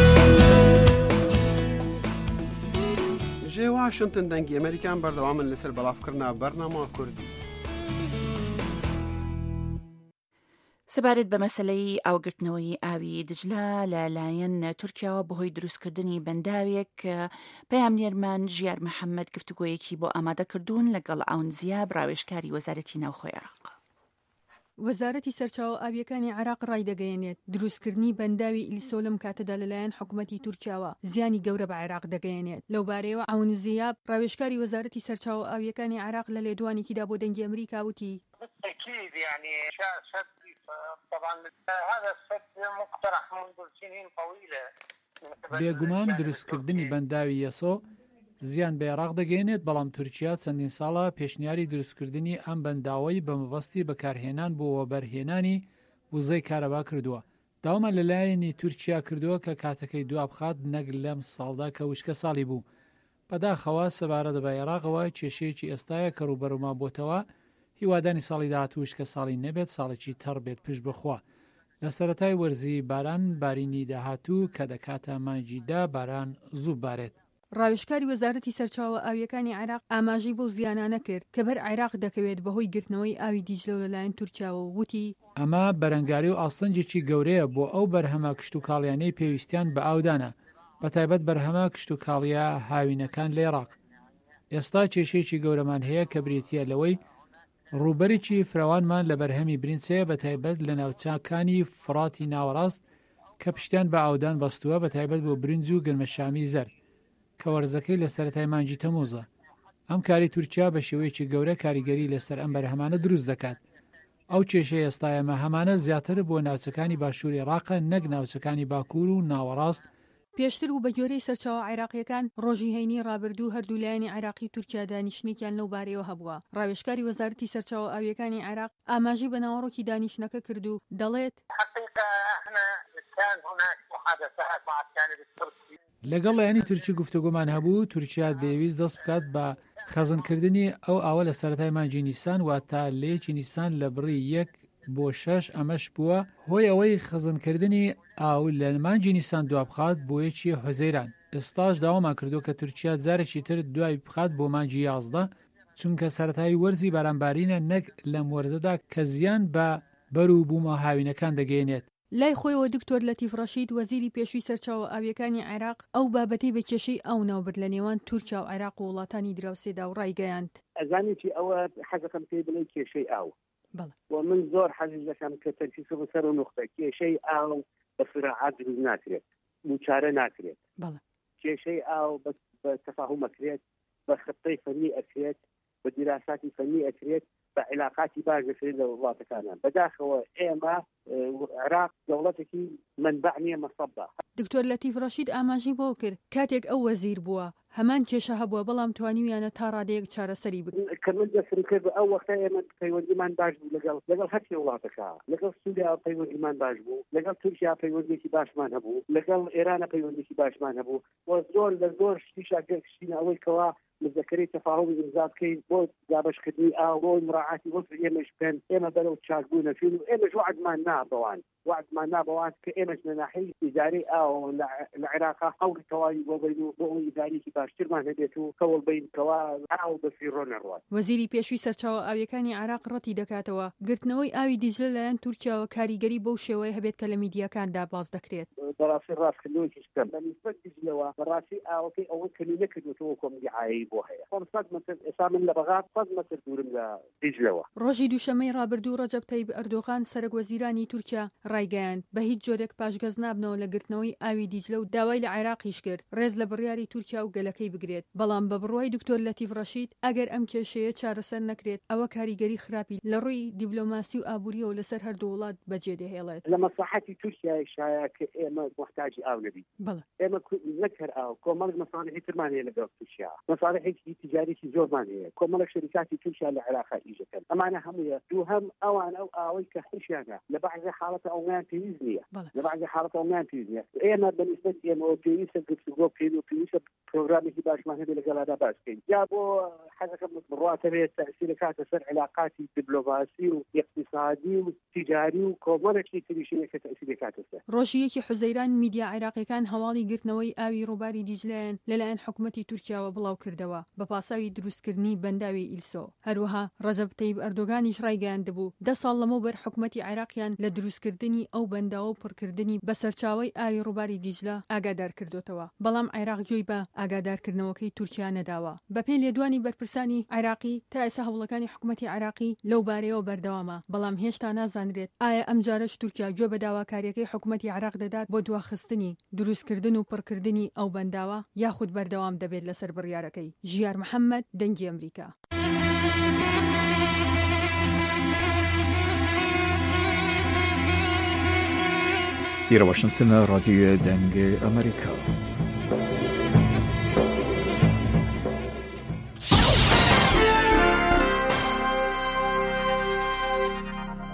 ژێ واشنتن دەنگی ئەمریکان بەردەوامن لەسەر بەڵافکردنا بەرنامە کوردی سەبارەت بە مەسەلەی ئاوگرتنەوەی ئاوی دجلە لەلایەن تورکیاوە بەهۆی دروستکردنی بەنداوێک پەیامنێرمان ژیار محەممەد گفتوگۆیەکی بۆ ئامادەکردوون لەگەڵ ئاونزیاب ڕاوێژکاری وەزارەتی ناوخۆی عێراق. وەزارەتی سەرچاوە ئاویەکانی عێراق ڕای دەگەیەنێت دروستکردنی بەنداوی ئیلیسۆ لەم کاتەدا لەلایەن حکوومەتی تورکیاوە زیانی گەورە بە عێراق دەگەیەنێت. لەو بارەیەوە ئاونزیاب ڕاوێژکاری وەزارەتی سەرچاوە ئاویەکانی عێراق لە لێدوانێکیدا بۆ دەنگی ئەمریکا وتی بالتأكيد يعني إنشاء سد طبعا هذا السد مقترح منذ سنين طويلة بێگومان دروستکردنی بەنداوی یەسۆ زیان بە عێراق دەگەێنێت بەڵام تورکیا چەندین ساڵە پێشنیاری دروستکردنی ئەم بەنداوەی بە مەبەستی بەکارهێنان بۆ وەبەرهێنانی وزەی کارەبا کردووە. داوامان لەلایەنی تورکیا کردووە کە کاتەکەی دوا بخات نەک لەم ساڵدا کە وشکە ساڵی بوو. بەداخەوە سەبارەت بە عێراقەوە کێشەیەکی ئێستاە کە ڕوبەرما بۆتەوە هیوادانی ساڵی داهاتوو وشکە ساڵی نەبێت ساڵێکی تەڕ بێت پشت بخوا. لە سەرەتای وەرزی باران بارینی داهاتوو کە دەکاتە مانگیدا باران زوو بارێت. ڕاوێژکاری وەزارەتی سەرچاوە ئاویەکانی عێراق ئاماژەی بۆ زیانانە کرد کە بەر عێراق دەکەوێت بەهۆی گرتنەوەی ئاوی دیجلە لەلایەن تورکیاوە وتی ئەمە بەرەنگاری و ئاستەنجێکی گەورەیە بۆ ئەو بەرهەمە کشت و کاڵیانەی پێویستیان بە ئاودانە بەتایبەت بەرهەمە کشت و کاڵیا هاوینەکان لە عێراق. ئێستا کێشەیەکی گەورەمان هەیە کە بریتە لەوەی ڕووبەرێکی فراوانمان لە بەرهەمی برنجەیە بەتایبەت لە ناوچەکانی فڕاتی ناوەڕاست کە پشتیان بە ئاودان بەستووە بەتایبەت بۆ برنج و گرمەشامی زەرد کە وەرزەکەی لە سەرەتای مانگی تەمووزە. ئەم کاری تورکیا بە شێوەیەکی گەورە کاریگەری لەسەر ئەم بەرهەمانە دروست دەکات. ئەو کێشەی ئێستایەمە هەمانە زیاتر بۆ ناوچەکانی باشووری عێراقە نەک ناوچەکانی باکوور و ناوەڕاست. پێشتر و بە جۆرەی سەرچاوە عێراقیەکان ڕۆژی هەینی ڕابردوو هەردوولایانی عێراقی تورکیا دانیشتنێکیان لەو بارەیەوە هەبووە. ڕاوێژکاری وەزارەتی سەرچاوە ئاویەکانی عێراق ئاماژەی بە ناوەڕۆکی دانیشتنەکە کردو دەڵێت لەگەڵ لایەنی تورکی گفتوگۆمان هەبوو تورکیا دەیویست دەست بکات بە خەزنکردنی ئەو ئاوە لە سەرەتای مانگی نیسان واتە لەیەکی نیسان لە بڕی 1 بۆ 6 ئەمەش بووە هۆی ئەوەی خەزنکردنی ئاو لە مانگی نیسان دوا بخات بۆ یەکی حوزەیران. ئێستاش داوامان کردو کە تورکیا جارێکی تر دوای بخات بۆ مانگی 11 چونکە سەرەتایی وەرزی بارانبارینە نەک لەم وەرزەدا کە زیان بە بەرو بوومە هاوینەکان دەگەێنێت. لای خۆیەوە دکتۆر لەتیف ڕەشید وەزیری پێشووی سەرچاوە ئاویەکانی عێراق ئەو بابەتەی بە کێشەی ئەو ناوبرد لە نێوان تورکیا و عێراق و وڵاتانی دراوسێدا و ڕایگەیاند. ئەزانێکی ئەوە حەزەکەم پێی بڵێ کێشەی ئاو و من زۆر حەزیز دەکەم کە تەرکیز بەسەر و نقطە کێشەی ئاو بە فراعات دروست ناکرێت موچارە ناکرێت. کێشەی ئاو بە تەفاهم ئەکرێت بە خطەی فەنی ئەکرێت بە دیراساتی فەنی ئەکرێت بە علاقاتی باش دەکرێت لە وڵاتەکانە. بەداخەوە ئێمە عێراق دەوڵەتێکی منبع نییە مەسەبە. دکتۆر لەتیف ڕەشید ئاماژی بۆ کرد کاتێک ئەو وەزیر بووە هەمان کێشە هەبووە بەڵام توانیویانە تا ڕادەیەک چارەسەری بکەن. کە من دەسم کرد بە ئەو وەختە ئێمە پەیوەندیمان باش بوو لەگەڵ هەرچی وڵاتەکە لەگەڵ سووریا پەیوەندیمان باش بوو لەگەڵ تورکیا پەیوەندێکی باشمان هەبوو لەگەڵ ئێرانە پەیوەندێکی باشمان هەبوو و زۆر لە زۆر شتیشا گەشتینە ئەوەی کەوا مذەکەرەی تەفاهمی ئیمزا بکەین بۆ دابەشکردنی ئاو بۆ مراعاتی وەفر ئێمەش بکەن ئێمە بەرەو چاکبوونەفین و ئێمەش وعدمان نابەوان کە ئێمەش لە ناحەی ئیدارەی ئاو لە عێراقا هەوڵی تەواوی بۆ بین و بۆ ئەوەی ئیدارێکی باشترمان هەبێت و کەوڵ بین کەوا ئاو بەفیڕۆ نەڕوات. وەزیری پێشووی سەرچاوە ئاویەکانی عێراق ڕەتی دەکاتەوە گرتنەوەی ئاوی دیجلە لەلایەن تورکیاوە کاریگەری بەو شێوەیە هەبێت کە لە میدیاکاندا باز دەکرێت. بەڕاستی ڕاستکردنەوەیکی شتم بەنسبەت دیجلەوە بەڕاستی ئاوەکەی ئەوە کەمی نەکردوەوە کۆمدیعایی بۆ هەیە. 500 متر ئێستا من لە بەغاد 100 متر دوورم لە دیجلەوە. ڕۆژی دووشەمەی ڕابردوو ڕەجەب تەیب ئەردۆغان سەرۆک وەزیرانی تورکیا ڕایگەیاند بە هیچ جۆرێک پاشگەز نابنەوە لە گرتنەوەی ئاوی دیجلە و داوای لە عێراقیش کرد ڕێز لە بڕیاری تورکیا و گەلەکەی بگرێت. بەڵام بە بڕوای دکتۆر لەتیف ڕەشید ئەگەر ئەم کێشەیە چارەسەر نەکرێت ئەوە کاریگەری خراپی لە ڕووی دیبلۆماسی و ئابووریەوە لەسەر هەردوو وڵات بەجێ دەهێڵێت. لە مەسلحەتی تورکیای شایە کە ئێمە محتاجی ئاو نەبین. ئێمە نەکەر ئاو کۆمەڵێک مەساڵحی ترمان هەیە لەگەڵ تورکیا مەساڵحێکی تیجاریی زۆرمان هەیە کۆمەڵێک شەریکاتی تورکیا لە عێراقا ئیژەکەن ئەمانە هەموویە دووهەم ئەوان ئەو ئاوەی کە هەرشیانە لە بەعضی حاڵەتە ئەویان پێویست نییە لە بەعضی حاڵەتە ئەویان پێویست نییە ئێمە بەنسبەت ئێمەوە پێویستە گفتوگۆ بکەین و پێویستە پرۆگرامێکی باشمان هەبێت لەگەڵادا باس بکەین یا بۆ حەزەکەم بڕواتە بێت تەئسیرە کاتە سەر علاقاتی دیبلۆماسی و اقتصادی و تیجاری و کۆمەڵێکی تریشەیە کە تەئسیرە کاتە سەر. ڕۆژیەکی حوزەیران میدیا عێراقیەکان هەواڵی گرتنەوەی ئاوی ڕووباری دیجلەیان لەلایەن حکوومەتی تورکیاوە بڵاو کردەوە بە پاساوی دروستکردنی بەنداوی ئیلسۆ. هەروەها ڕەجەب تەیب ئەردۆغانیش ڕایگەیاندبوو 10 ساڵ لەمەوبەر حکوومەتی عێراقیان لە دروستکردنی ئەو بەنداوە و پڕکردنی بەسەرچاوی ئاوی ڕووباری دیجلە ئاگادار کردوتەوە بەڵام عێراق جوێی بە ئاگادارکردنەوەکەی تورکیا نەداوە. بەپێی لێدوانی بەرپرسانی عێراقی تا ئێستا هەوڵەکانی حکوومەتی عێراقی لەو بارەیەوە بەردەوامە بەڵام هێشتا نازانرێت ئایا ئەم جارەش تورکیا گوێ بە داواکاریەکەی حکوومەتی عێراق دەدات بۆ دواخستنی دروستکردن و پڕکردنی ئەو بەنداوە یاخود بەردەوام دەبێت لەسەر بڕیارەکەی. ژیار محەممەد دەنگی ئەمریکا. Hier Washington, Radio Denge Amerika.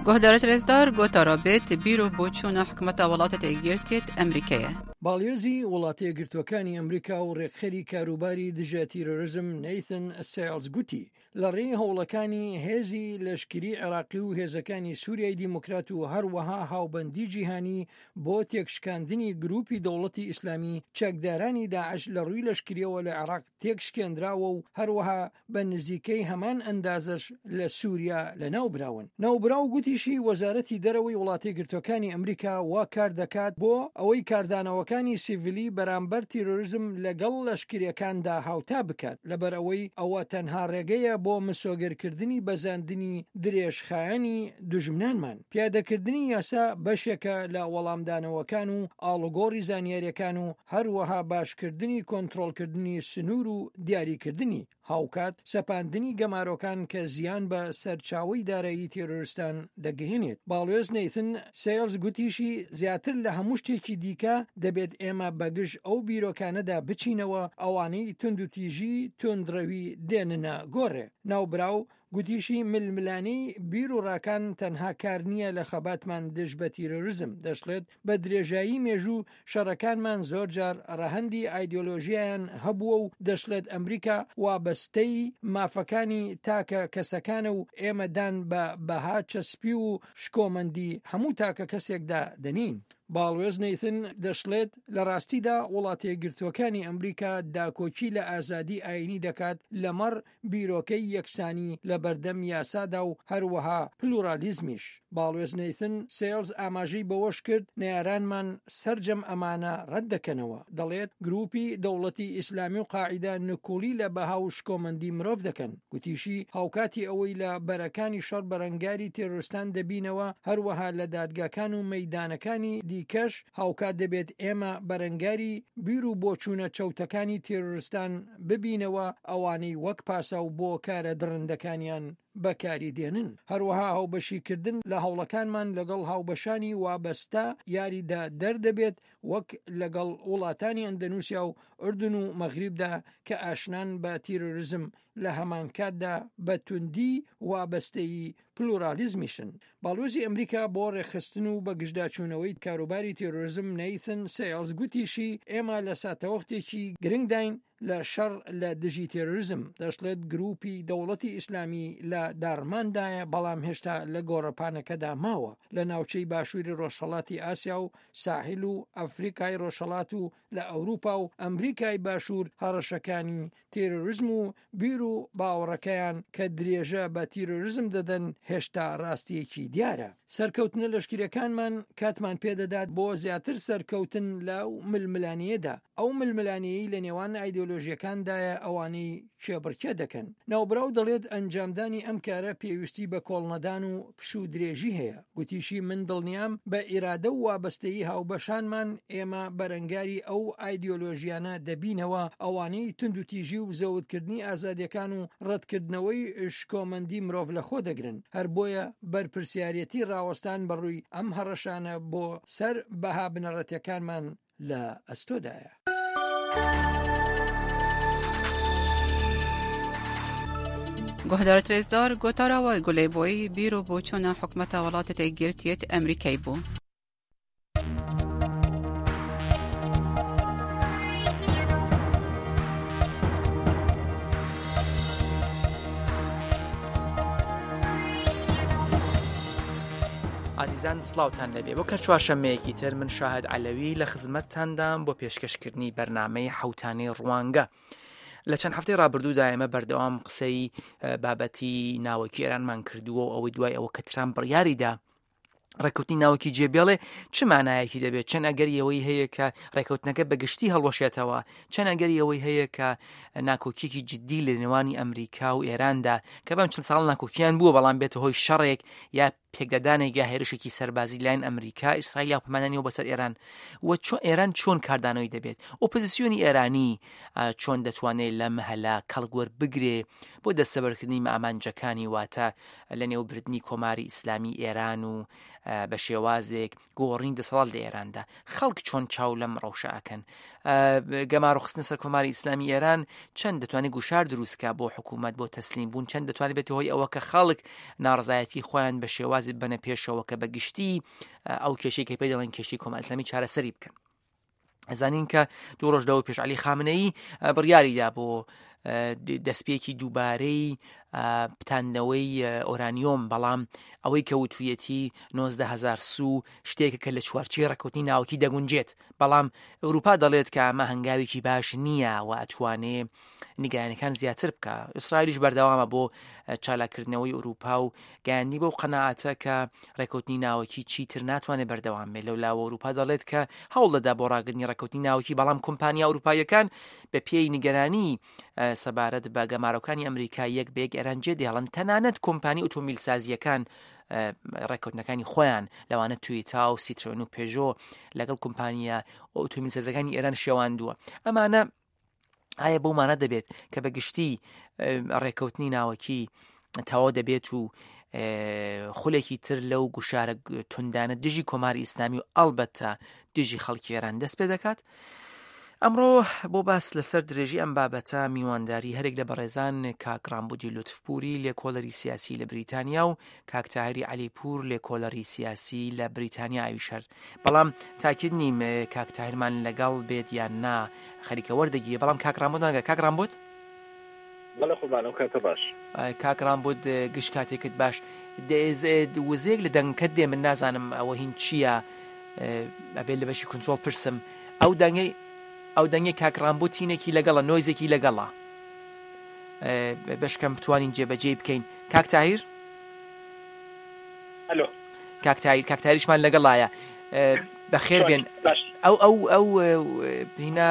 گهدارت رزدار گوتا رابط بیرو بۆچوونە حکومەتە وڵاتە تێگیرتێت ئەمریکایە. باڵێزی وڵاتە یەکگرتوەکانی ئەمریکا و ڕێکخەری کاروباری دژە تیرۆریزم نەیتن سێلز گوتی لە ڕێی هەوڵەکانی هێزی لەشکری عێراقی و هێزەکانی سووریای دیموکرات و هەروەها هاوبەندی جیهانی بۆ تێکشکاندنی گروپی دەوڵەتی ئیسلامی چەکدارانی داعش لە ڕووی لەشکریەوە لە عێراق تێکشکێنراوە و هەروەها بە نزیکەی هەمان ئەندازەش لە سووریا لە ناوبراون. ناوبراو گوتیشی وەزارەتی دەرەوەی وڵاتە یەکگرتوەکانی ئەمریکا وا کار دەکات بۆ ئەوەی کاردانەوەکانی سیڤیلی بەرامبەر تیرۆریزم لەگەڵ لەشکریەکاندا هاوتا بکات لەبەر ئەوەی ئەوە تەنها ڕێگەیە بۆ مسۆگەرکردنی بەزاندنی درێژخایەنی دوژمنانمان. پیادەکردنی یاسا بەشێکە لە وەڵامدانەوەکان و ئاڵوگۆڕی زانیاریەکان و هەروەها باشکردنی کۆنتڕۆڵکردنی سنوور و دیاریکردنی هاوکات سەپاندنی گەمارۆکان کە زیان بە سەرچاوی دارایی تێرۆریستان دەگەهێنێت. باڵێز نەیتن سێلز گوتیشی زیاتر لە هەموو شتێکی دیکە دەبێت ئێمە بەگشت ئەو بیرۆکانەدا بچینەوە ئەوانەی توندوتیژی تۆندڕەوی دێننە گۆڕێ. ناوبراو گوتیشی ململانەی بیرۆڕاکان تەنها کار نییە لە خەباتمان دژ بە تیرۆریزم دەشڵێت بە درێژایی مێژوو شەڕەکانمان زۆرجار ڕەهەندی ئایدۆلۆژیایان هەبووە و دەشڵێت ئەمریکا وابەستەی مافەکانی تاکە کەسەکانە و ئێمەدان بە بەها چەسپی و شکۆمەندی هەموو تاکە کەسێکدا دەنین. باڵێز نەیتن دەشڵێت لە ڕاستیدا وڵاتە یەکگرتوەکانی ئەمریکا داکۆکی لە ئازادی ئاینی دەکات لەمەڕ بیرۆکەی یەکسانی لە بەردەم یاسادا و هەروەها پلورالیزمیش. باڵێز نەیتن سێلز ئاماژەی بەوەش کرد نێرانمان سەرجەم ئەمانە ڕەت دەکەنەوە. دەڵێت گروپی دەوڵەتی ئیسلامی و قاعیدا نکولی لە بەها و شکۆمەندی مرۆڤ دەکەن. گوتیشی هاوکاتی ئەوەی لە بەرەکانی شەڕ بەرەنگاری تێرۆریستان دەبینەوە هەروەها لە دادگاکان و مەیدانەکانی دیکەش هاوکات دەبێت ئێمە بەرەنگاری بیر و بۆچوونە چەوتەکانی تێرۆریستان ببینەوە ئەوانەی وەک پاسە و بۆ کارە درڕندەکانیان بەکاری دێنن. هەروەها هاوبەشیکردن لە هەوڵەکانمان لەگەڵ هاوبەشانی وابەستە یاریدا دەردەبێت وەک لەگەڵ وڵاتانی ئەندەنووسیا و ئوردن و مەغریبدا کە ئاشنان بە تیرۆریزم لە هەمان کاتدا بە توندی وابەستەی پلورالیزمیشن. باڵۆزی ئەمریکا بۆ ڕێخستن و بە گشتداچوونەوەی کاروباری تیرۆریزم نەیتن سێلز گوتیشی ئێمە لە ساتەوەختێکی گرنگداین لە شەڕ لە دژی تێرۆریزم. دەشڵێت گروپی دەوڵەتی ئیسلامی لە دارماندایە بەڵام هێشتا لە گۆڕەپانەکەدا ماوە لە ناوچەی باشووری ڕۆژهەڵاتی ئاسیا و ساحیل و ئەفریقای ڕۆژهەڵات و لە ئەوروپا و ئەمریکای باشوور هەڕەشەکانی تێرۆریزم و بیر و باوەڕەکەیان کە درێژە بە تیرۆریزم دەدەن هێشتا ڕاستیەکی دیارە. سەرکەوتنە لەشکریەکانمان کاتمان پێدەدات بۆ زیاتر سەرکەوتن لەو ململانیەدا. ئەو ململانیەی لە نێوان ئایدۆلۆژیەکاندایە ئەوانەی کێبڕکێ دەکەن. ناوبراو دەڵێت ئەنجامدانی ئەم کارە پێویستی بە کۆڵنەدان و پشوو درێژی هەیە. گوتیشی من دڵنیام بە ئیرادە و وابەستەی هاوبەشانمان ئێمە بەرەنگاری ئەو ئایدۆلۆژیانە دەبینەوە ئەوانەی توندوتیژی و زەوتکردنی ئازادیەکان و ڕەتکردنەوەی شکۆمەندی مرۆڤ لە خۆ دەگرن. هەر بۆیە بەرپرسیارەتی ڕاوەستان بەڕووی ئەم هەڕەشانە بۆ سەر بەها بنەڕەتیەکانمان لە ئەستۆدایە. گهدارت رزدار گوتارا و گلی بوی بیرو بوچونا حکمت ولات تگیرتیت امریکای بو. عزیزان سلااوتان لەبێ بۆ کە چوارشەمەیەکی تر من شاهد علەوی لە خزمەتتاندام بۆ پێشکەشکردنی بەرنامەی حوتانی ڕوانگە. لە چەند هەفتەی ڕابردوودا ئێمە بەردەوام قسەی بابەتی ناوەکی ئێرانمان کردووە و ئەوەی دوای ئەوە کە ترامپ بڕیاریدا ڕێکوتنی ناوەکی جێبێڵێ چ مانایەکی دەبێت، چەند ئەگەری ئەوەی هەیە کە ڕێکوتنەکە بەگشتی هەڵوەشێتەوە، چەند ئەگەری ئەوەی هەیە کە ناکۆکیێکی جددی لە نێوانی ئەمریکا و ئێراندا کە بەم چەند ساڵ ناکۆکییان بووە بەڵام بێتە هۆی شەڕێک یا پێکدادانێکگە هێرشێکی سەربازی لایەن ئەمریکا ئیسرائیل یا پەمانانی و بەسەر ئێران و ئێران چۆن کاردانەوەی دەبێت، ئۆپۆزیسیۆنی ئێرانی چۆن دەتوانێت لەم هەلا کەڵگوەر بگرێ بۆ دەستەبەرکردنی ئامانجەکانی واتە لە نێوبردننی کۆماری ئیسلامی ئێران و بە شێوازێک گۆڕین دەسەڵات لە ئێراندا خەڵک چۆن چاو لەم ڕەوشە ئەکەن. گەماڕۆخستن سەر کۆماری ئیسلامی ئێران چەند دەتوانێت گوشار دروستکە بۆ حکوومەت بۆ تەسلیم بوون، چەند دەتوانێت بێت هۆی ئەوە کە خەڵک ناڕزایەتی خۆیان بە شێوازی بنە پێشەوە کە بەگشتی ئەو کێشەی کە پێ دەڵێن کێشەی کۆماری ئیسلامی چارەسەری بکەن. ئەزانین کە دوو ڕۆژداوە پێش عەلی خامنەیی بڕیاریدا بۆ دەستپێکی دووبارەی پتاندنەوەی ئۆرانیۆم، بەڵام ئەوەی کە وتویەتی 90,000 سو شتێکە کە لە چوارچێ ڕێکوتی ناوکی دەگونجێت، بەڵام ئەوروپا دەڵێت کە ئەمە هەنگاوێکی باش نییە و ئەتوانێ نیگایەنەکان زیاتر بکە. ئیسرائیلیش بەردەوامە بۆ چالاکردنەوەی ئەوروپا و گەیاندی بەو قەناعەتە کە ڕێکوتنی ناوکی چیتر ناتوانێت بەردەوام بێت. لەولاوە ئەوروپا دەڵێت کە هەوڵ دەدا بۆ ڕاگرنی ڕێکوتنی ناوکی، بەڵام کۆمپانیا ئەوروپایەکان بە پێی نیگەرانی سەبارەت بە گەمارەکانی ئەمریکا یەک بەیەک ئێران جێ دێڵن. تەنانەت کۆمپانی ئۆتۆمیل سازیەکان ڕێکوتنەکانی خۆیان لەوانە تویتا و سیترۆن و پێژۆ لەگەڵ کۆمپانیا ئۆتۆمیل سازەکانی ئێران شێواندووە. ئەمانە ئایا بەومانە دەبێت کە بەگشتی ڕێکەوتنی ناوەکی تەواو دەبێت و خولێکی تر لەو گوشارە توندانە دژی کۆماری ئیسلامی و ئەڵبەتە دژی خەڵکی ئێران دەست پێ دەکات؟ ئەمڕۆ بۆ باس لەسەر درێژی ئەم بابەتە میوانداری هەرێک لە بەڕێزان کاک ڕامبودی لوتفپوری لێکۆڵەری سیاسی لە بریتانیا و کاک تاهیری عەلیپور لێکۆڵەری سیاسی لە بریتانیا ئاویشەر. بەڵام تاکید نیم کاک تاهیرمان لەگەڵ بێت یان نا خەریکە وەردەگیە، بەڵام کاک ڕامبود ناگە. کاک ڕامبود بەڵێ خوبانە کاتە باش. کاک ڕامبود گشت کاتێکت باش. وزێک لە دەنگکەت دێ، من نازانم ئەوە هین چییە، ئەبێت لە بەشی کنترۆڵ پرسم. ئەو دەنگی کاک ڕامبود تینێکی لەگەڵە، نۆیزێکی لەگەڵە، بەشکەم بتوانین جێبەجێ بکەین. کاک تاهیر؟ ئەلۆ کاک تاهیریشمان لەگەڵایە، بەخێر بێن. ئەو هینا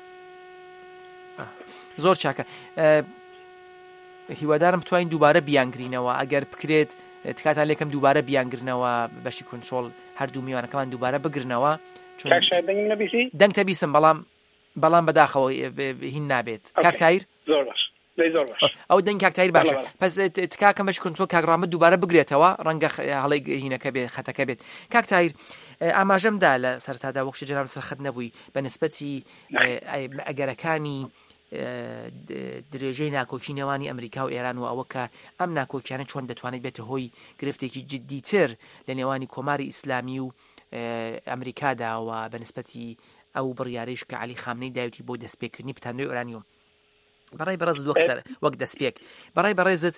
زۆر چاکە، هیوادارم بتوانین دووبارە بیانگرینەوە، ئەگەر بکرێت تکاتان لێکم دووبارە بیانگرنەوە بەشی کنترۆڵ هەردوو میوانەکەمان دووبارە بگرنەوە. دەنگ تەبیسم بەڵام بەداخەوە هین نابێت. کاک تاهیر زۆر باش. ئەو دەنگ کاک تاهیر باشە، پس تکاکەم بەشی کنترۆڵ کاک ڕامبود دووبارە بگرێتەوە، ڕەنگە هەڵەی هینەکە بێت، خەتەکە بێت. کاک تاهیر ئاماژەمدا لە سەرتادا وەخشی جەناب سەرخەت نەبووی بە نسبەتی ئەگەرەکانی درێژەی ناکۆکی نێوانی ئەمریکا و ئێران و ئەوە کە ئەم ناکۆکیانە چۆن دەتوانێت بێتە هۆی گرفتێکی جددیتر لە نێوانی کۆماری ئیسلامی و ئەمریکاداوە بە نسبەتی ئەو بڕیارەیش کە عەلی خامنەی داوێتی بۆ دەستپێکردنی پتاندنەوەی ئۆرانیۆم. بەڕای بەڕێزت وەک دەستپێک، بەڕای بەڕێزت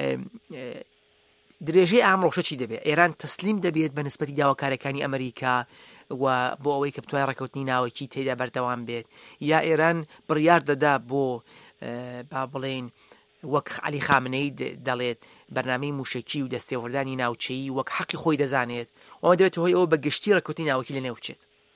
درێژەی ئامڕۆژە چی دەبێت؟ ئێران تەسلیم دەبێت بە نسبەتی داواکارەکانی ئەمریکا و بۆ ئەوەی کە بتوانێت ڕێکەوتنی ناوەکی تێدا بەردەوام بێت، یا ئێران بڕیار دەدا بۆ با بڵێن وەک عەلی خامنەی دەڵێت بەرنامەی موشکی و دەستێوەردانی ناوچەیی وەک حەقی خۆی دەزانێت، ئەوە دەبێت هۆی ئەوە بە گشتی ڕێکەوتنی ناوەکی لەنێو بچێت؟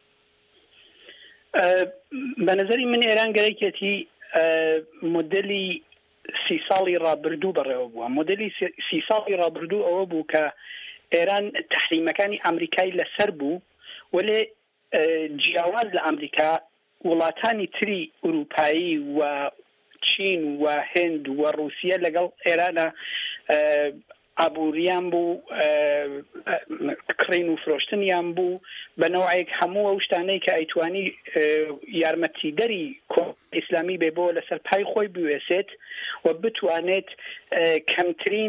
بە نەزەری من ئێران گەرەیکێتی مۆدلی 30 ساڵی ڕابردوو بەڕێوە بووە. مۆدلی 30 ساڵی ڕابردوو ئەوە بوو کە ئێران تەحریمەکانی ئەمریکای لەسەر بوو، وەلێ جیاواز لە ئەمریکا وڵاتانی تری ئوروپایی و چین و هند و رووسیا لەگەڵ ئێرانە ئابووریان بوو، کڕین و فرۆشتنیان بوو بەنەوەیەک هەموو ئەو شتانەی کە ئەیتوانی یارمەتیدەری ئیسلامی بێ بۆ لەسەر پای خۆی بوێسێت و بتوانێت کەمترین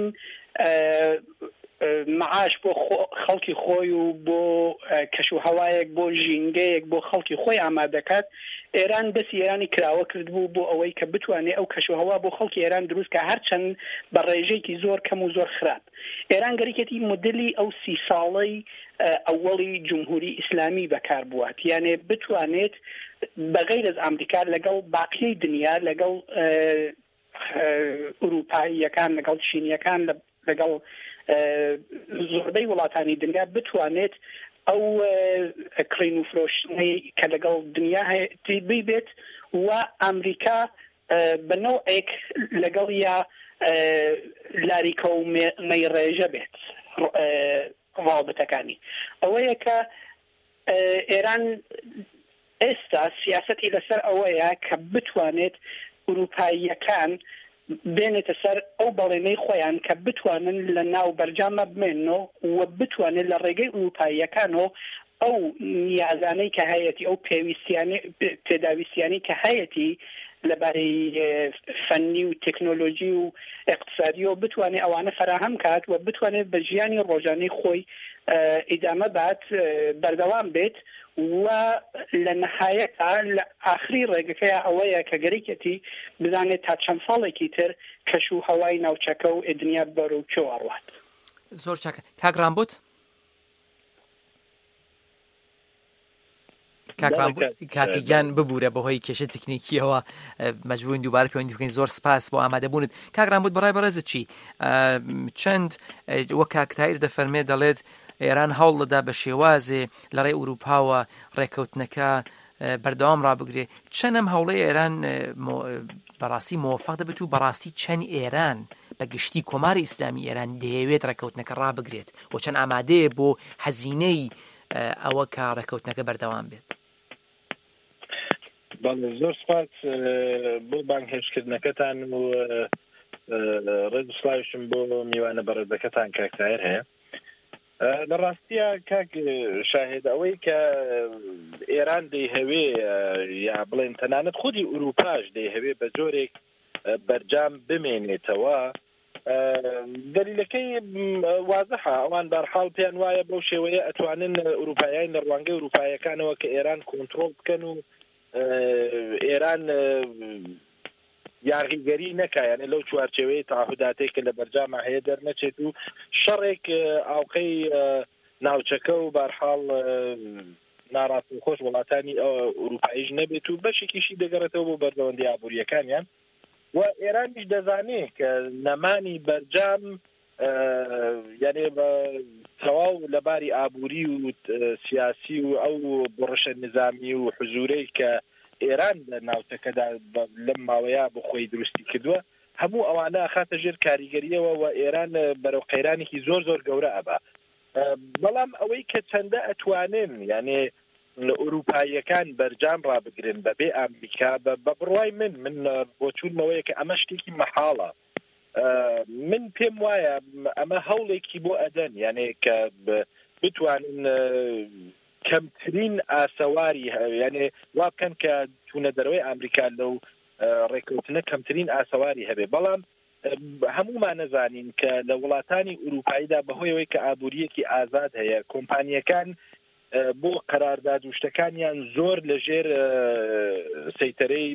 معاش بۆ خەڵکی خۆی و بۆ کەشوهەوایەک بۆ ژینگەیەک بۆ خەڵکی خۆی ئامادەکات. ئێران دەستی ئێرانی کراوە کرد بوو بۆ ئەوەی کە بتوانێت ئەو کەشوهەوا بۆ خەڵکی ئێران دروست کە هەرچەند بە ڕێژەیەکی زۆر کەم و زۆر خراپ. ئێران گەرەیەتی مدلی ئەو 30 ساڵەی ئەوەڵی جمهوری ئیسلامی بەکار بوات، یانێ بتوانێت بەغیر از ئەمریکا لەگەڵ باقیەی دنیا، لەگەڵ ئوروپاییەکان، لەگەڵ چینیەکان، لەگەڵ زۆربەی وڵاتانی دنیا بتوانێت ئەو کڕین و فرۆشتنەی کە لەگەڵ دنیا هەیە بێت و ئەمریکا بەنەوەیەک لەگەڵ یا لاریکە و مەیڕێژە بێت ڕابطەکانی. ئەوەیە کە ئێران ئێستا سیاسەتی لەسەر ئەوەیە کە بتوانێت ئوروپاییەکان بێنێتە سەر ئەو بەڵێنەی خۆیان کە بتوانن لە ناو بەرجامە بمێنەوە و بتوانێت لە ڕێگەی ئوروپاییەکانەوە ئەو نیازانەی کە هەیەی ئەو پێداویستیانی کە هەیەی لەبارەی فەنی و تەکنۆلۆژی و اقتصادیەوە بتوانێت ئەوانە فراهەم کات و بتوانێت بە ژیانی ڕۆژانەی خۆی ئیدامە بات بەردەوام بێت و لە نەهایەتا لە ئاخری ڕێگەکەی ئەوەیە کە گەرەیکەتی بزانێت تا چەند ساڵێکی تر کەش و هەوای ناوچەکە و ئێدنیا بەرەو کێوەڕوات. زۆر چاکە کاگران بوت کاکەگیان ببوورە بەهۆی کێشە تکنیکیەوە مەجبورین دووبارە پەیوەندی بکەین. زۆر سپاس بۆ ئامادەبوونت. کاگران بوت بەڕای بەڕێزت چی چەند وەک کاکتایر دەفەرمێ دەڵێت ئێران هەوڵ دەدا بە شێوازێ لە ڕێی ئوروپاوە ڕێکەوتنەکە بەردەوام ڕابگرێ. چەند ئەم هەوڵەی ئێران بەڕاستی مۆفەق دەبێت و بەڕاستی چەند ئێران بە گشتی کۆماری ئیسلامی ئێران دەیەوێت ڕێکەوتنەکە ڕابگرێت و چەند ئامادەیە بۆ هەزینەی ئەوە کە ڕێکەوتنەکە بەردەوام بێت. زۆر سپاس بۆ بانگهێشتکردنەکەتان و ڕێز سلاویشم بۆ میوانە بەڕێزەکەتان کاکتایر هەیە. لە ڕاستیە کاک شاهێد ئەوەی کە ئێران دەیهەوێ یا بڵێن تەنانەت خودی ئوروپاش دەیهەوێ بە جۆرێک بەرجام بمێنێتەوە دلیلەکەی وازەحە ئەوان بەرحاڵ پێیان وایە بەو شێوەیە ئەتوانن ئوروپایان لە ڕوانگەی ئوروپایەکانەوە کە ئێران کۆنتڕۆڵ بکەن و ئێران یاغیگەری نەکایانە لەو چوارچێوەیە تاهوداتێک کە لە بەرجامە هەیە دەرنەچێت و شەڕێک ئاوقەی ناوچەکە و بەرحاڵ ناڕاستەوخۆش وڵاتانی ئوروپاییش نەبێت و بەشێکیشی دەگەڕێتەوە بۆ بەردەوەندی ئابوووریەکانیان و ئێرانیش دەزانێت کە نەمانی بەرجام یعنی تەواو لەباری ئابووری و سیاسی و ئەو بڕشە نظامی و حزورەی کە ئێران لە ناوچەکەدا لەم ماوەیە بۆ خۆی دروستی کردووە هەموو ئەوانە خاتە ژێر کاریگەریەوە و ئێران بەرەو قەیرانێکی زۆر زۆر گەورە ئەبا. بەڵام ئەوەی کە چەندە ئەتوانن یعنی ئوروپاییەکان بەرجام ڕابگرن بەبێ ئەمریکا بە بڕوای من بۆ چوونمەوەیە کە ئەمە شتێکی مەحاڵە. من پێم وایە ئەمە هەوڵێکی بۆ ئەدەن یعنی کە بتوانن کەمترین ئاسەواری یعنی وا بکەن کە چوونە دەرەوەی ئەمریکا لەو ڕێکەوتنە کەمترین ئاسەواری هەبێ. بەڵام هەمومان نەزانین کە لە وڵاتانی ئوروپاییدا بەهۆیەوەی کە ئابوووریەکی ئازاد هەیە کۆمپانیەکان بۆ قەرارداد و شتەکانیان زۆر لەژێر سەیتەرەی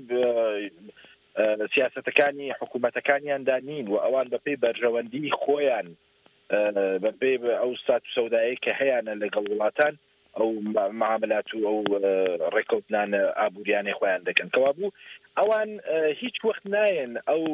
سیاسەتەکانی حکوومەتەکانیاندا نین و ئەوان بەپێی بەرژەوەندی خۆیان بەپێی ئەو سات و سەودایی کە هەیەە لەگەڵ وڵاتان ئەو معاملات و ئەو ڕێکەوتنان ئابووریانی خۆیان دەکەن کەوا بوو ئەوان هیچ وەخت نایەن ئەو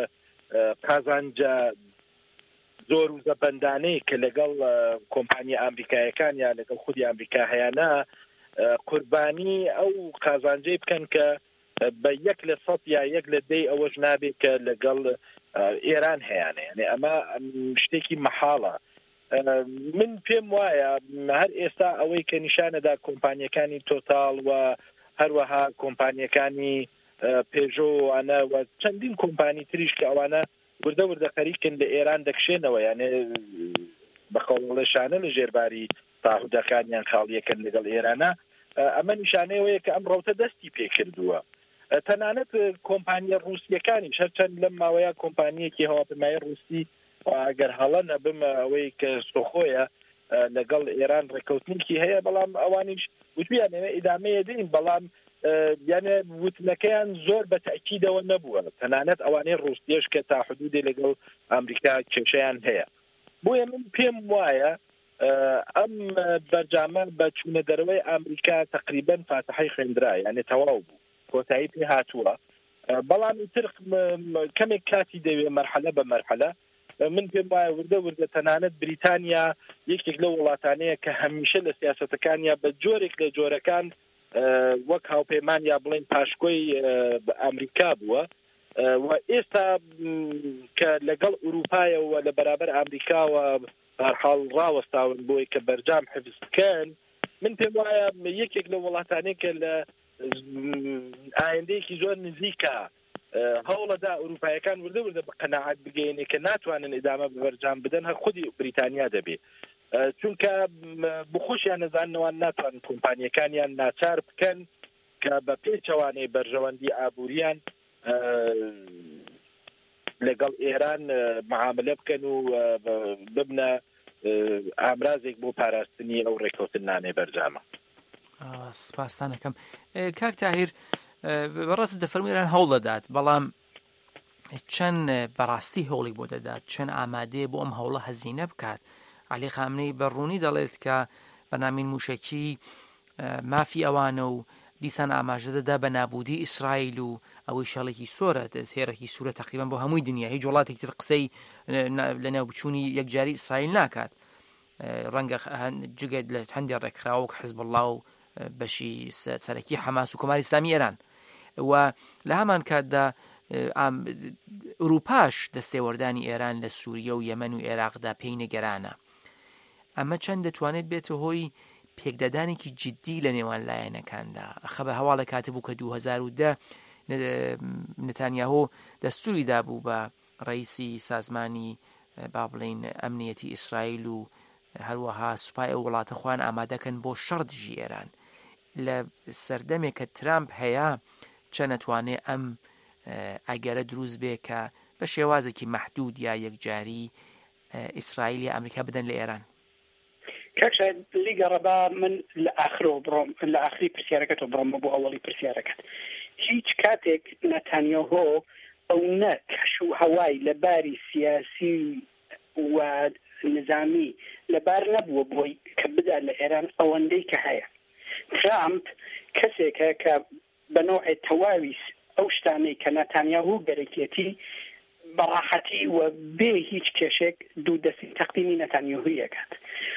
قازانجە زۆر و زەبەندانەی کە لەگەڵ کۆمپانیا ئەمریکایەکان یا لەگەڵ خودی ئەمریکا هەیەە قوربانی ئەو قازانجەی بکەن کە بە 1% یا 1% ئەوەش نابێت کە لەگەڵ ئێران هەیەە یعنی ئەمە شتێکی مەحاڵە. من پێم وایە هەر ئێستا ئەوەی کە نیشانەدا کۆمپانیەکانی تۆتاڵ و هەروەها کۆمپانیەکانی پێژۆ ئەنە و چەندین کۆمپانی تریش کە ئەوانە وردە وردە خەریکن لە ئێران دەکشێنەوە یانێ بەخەڵڵێشانە لە ژێرباری تاهودەکانیان خاڵیەکەن لەگەڵ ئێرانە ئەمە نیشانەیەوەیە کە ئەم ڕەوتە دەستی پێکردووە. تەنانەت کۆمپانیە ڕوسیەکانی هەرچەند لەم ماوەیە کۆمپانیەکی هەواپەیمایی ڕووسی ئەگەر هەڵە نەبم ئەوەی کە سۆخۆیە لەگەڵ ئێران ڕێکەوتنێکی هەیە بەڵام ئەوانیش وتویان ئێمە ئیدامەیە دین بەڵام یانێ وتنەکەیان زۆر بە تەکیدەوە نەبووە تەنانەت ئەوانەی ڕوستیەش کە تا حدودێ لەگەڵ ئەمریکا کێشەیان هەیە. بۆیە من پێم وایە ئەم بەرجامە بە چوونە دەرەوەی ئەمریکا تقریبا فاتحەی خوێندرا یانێ تەواو بوو کۆتایی پێ هاتووە بەڵام تر کەمێک کاتی دەوێت مەرحەلە بە مەرحەلە. من پێم وایە وردە وردە تەنانەت بریتانیا یەکێک لە وڵاتانەیە کە هەمیشە لە سیاسەتەکانیا بە جۆرێک لە جۆرەکان وەک هاوپەیمان یا بڵێن پاشکۆی ئەمریکا بووە و ئێستا کە لەگەڵ ئوروپایەوە لە بەرابەر ئەمریکاوە هەرحاڵ ڕاوەستاون بۆی کە بەرجام حفظ بکەن من پێم وایە یەکێک لە وڵاتانەیە کە لە ئایندەیەکی زۆر نزیکە هەوڵەدا ئوروپایەکان وردە وردە بە قەناعەت بگەینێ کە ناتوانن ئیدامە بەرجام بدەن هەر خودی بریتانیا دەبێت چونکە بخۆشیان نەزاننەوە ناتوان کۆمپانیەکانیان ناچار بکەن کە بە پێچەوانەی بەرژەوەندی ئابووریان لەگەڵ ئێران معاملە بکەن و ببنە ئامرازێک بۆ پاراستنی ئەو ڕێکەوتنانێ بەرجامە. سپاسانەکەم. کاک تاهیر بەڕاست دەفەرمووی ئێران هەوڵ دەدات، بەڵام چەند بەڕاستی هەوڵی بۆ دەدات، چەند ئامادەیە بۆ ئەم هەوڵە هەزینە بکات. عەلی خامنەی بەڕوونی دەڵێت کە بەنامین موشەکی مافی ئەوانە و دیسان ئاماژە دەدا بە نابودی ئیسرائیل و ئەوەی شەڵێکی سۆرە تێرەکی سوورە تقریبان بۆ هەمووی دنیا، هیچ وڵاتێکی تر قسەی لە نێو بچوونی یەکجاری ئیسرائیل ناکات. ڕەنگە جگەت لە هەندێک ڕێکخراوە کە حیزب الله و بەشی سەرەکی حەماس و کۆماری ئیسلامی ئێران و لە هەمان کاتدا ئوروپاش دەستێوەردانی ئێران لە سووریە و یەمەن و عێراقدا پێی نیگەرانە. ئەمە چەند دەتوانێت بێتە هۆی پێکدەدانێکی جددی لە نێوان لایەنەکاندا. خە بە هەواڵە کاتبوو کە 2010 نتانیاهۆ دەستوری دابوو بە ڕئیسی سازمانی با بڵین ئەمنیەتی ئیسرائیل و هەروەها سوپای ئەو وڵاتە خۆیان ئامادەکەن بۆ شەڕ دژی ئێران. لە سەردەمێک کە ترامپ هەیە چەند نەتوانێت ئەم ئەگەرە دروست بێ کە بە شێوازێکی مەحدود یا یەکجاری ئیسرائیل یا ئەمریکا بدەن لە ئێران. کاکشا لیگەڕەبا من لە ئاخرەوە بڕۆم، لە ئاخری پرسیارەکەتەوە بڕۆمە بۆ ئەوەڵی پرسیارەکەت. هیچ کاتێک نەتانیاهۆ ئەو نە کەش و هەوای لەباری سیاسی و نظامی لەبار نەبووە بۆی کە بدا لە ئێران ئەوەندەی کە هەیە. ترامپ کەسێکە کە بەنۆعی تەواوی ئەو شتانەی کە نەتانیاهۆ گەرەکێتی بەڕاحەتی و بێ هیچ کێشێک دوو دەستی تەقدیمی نەتانیاهۆی ئەکات.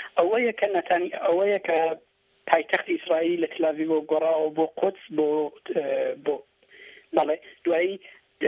ئەوەیە کە پایتەختی ئیسرائیل لە تەل‌ئاڤیڤ گۆڕاوە بۆ قودس بۆ بەڵێ دوایی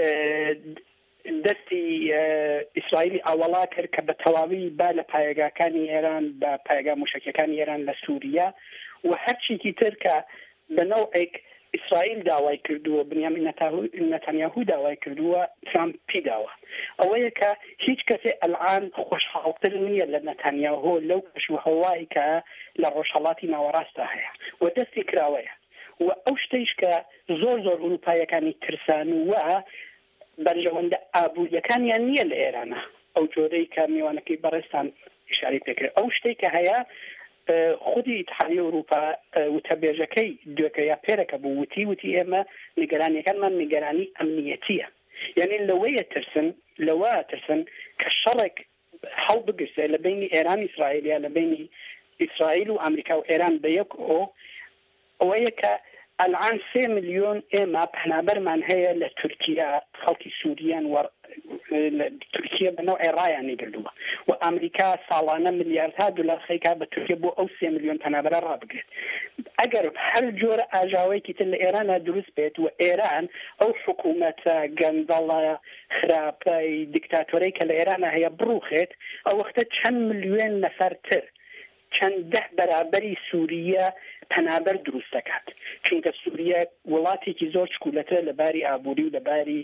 دەستی ئیسرائیلی ئاوەڵا کرد کە بە تەواوی با لە پایگاکانی ئێران بە پایگا موشکەکانی ئێران لە سووریا و هەرچیکی تر کە بەنەوعێک ئیسرائیل داوای کردووە، بنیامین نەتانیاهۆ داوای کردووە، ترامپی داوە. ئەوەیە کە هیچ کەسێ ئەلعان خۆشحاڵتر نییە لە نەتانیاهۆ لەو کەشوهەوایی کە لە ڕۆژهەڵاتی ناوەڕاستە هەیە و دەستی کراوەیە و ئەو شتەیش کە زۆر ئوروپایەکانی ترسان وە بەرژەوەندە ئابوووریەکانیان نییە لە ئێرانە، ئەو جۆرەی کە میوانەکەی بەڕێستان ئیشاری پێکرد. ئەو شتەی کە هەیە خودی اتحادیە ئوروپا وتەبێژەکەی دوێکە یا پێرەکە بوو وتی ئێمە نیگەرانیەکانمان نیگەرانی ئەمنیەتیە، یعنی لەوەیە ترسن کە شەڕێک هەڵ بگرسێ لە بینی ئێران ئیسرائیلیا، لە بینی ئیسرائیل و ئەمریکا و ئێران بەیەک ئەوەیە کە الان 3 ملیۆن ئێمە پەنابەرمان هەیە لە تورکیا، خەڵکی سووریان و تورکیا بەنەوعی ڕایانی کردووە و ئەمریکا ساڵانە ملیاردها دلار خەیکا بە تورکیا بۆ ئەو 3 ملیۆن پەنابەرە ڕابگرێت. ئەگەر هەر جۆرە ئاژاوەیەکی تر لە ئێرانە دروست بێت و ئێران ئەو حکوومەتە گەندەڵە خراپەی دیکتاتۆرەی کە لە ئێرانە هەیە بڕوخێت، ئەو وەختە چەند ملیۆن نەفەرتر، چەند 10 بەرابەری سووریە پەنابەر دروست دەکات. چونکە سووریە وڵاتێکی زۆر چکولەترە لەباری ئابووری و لەباری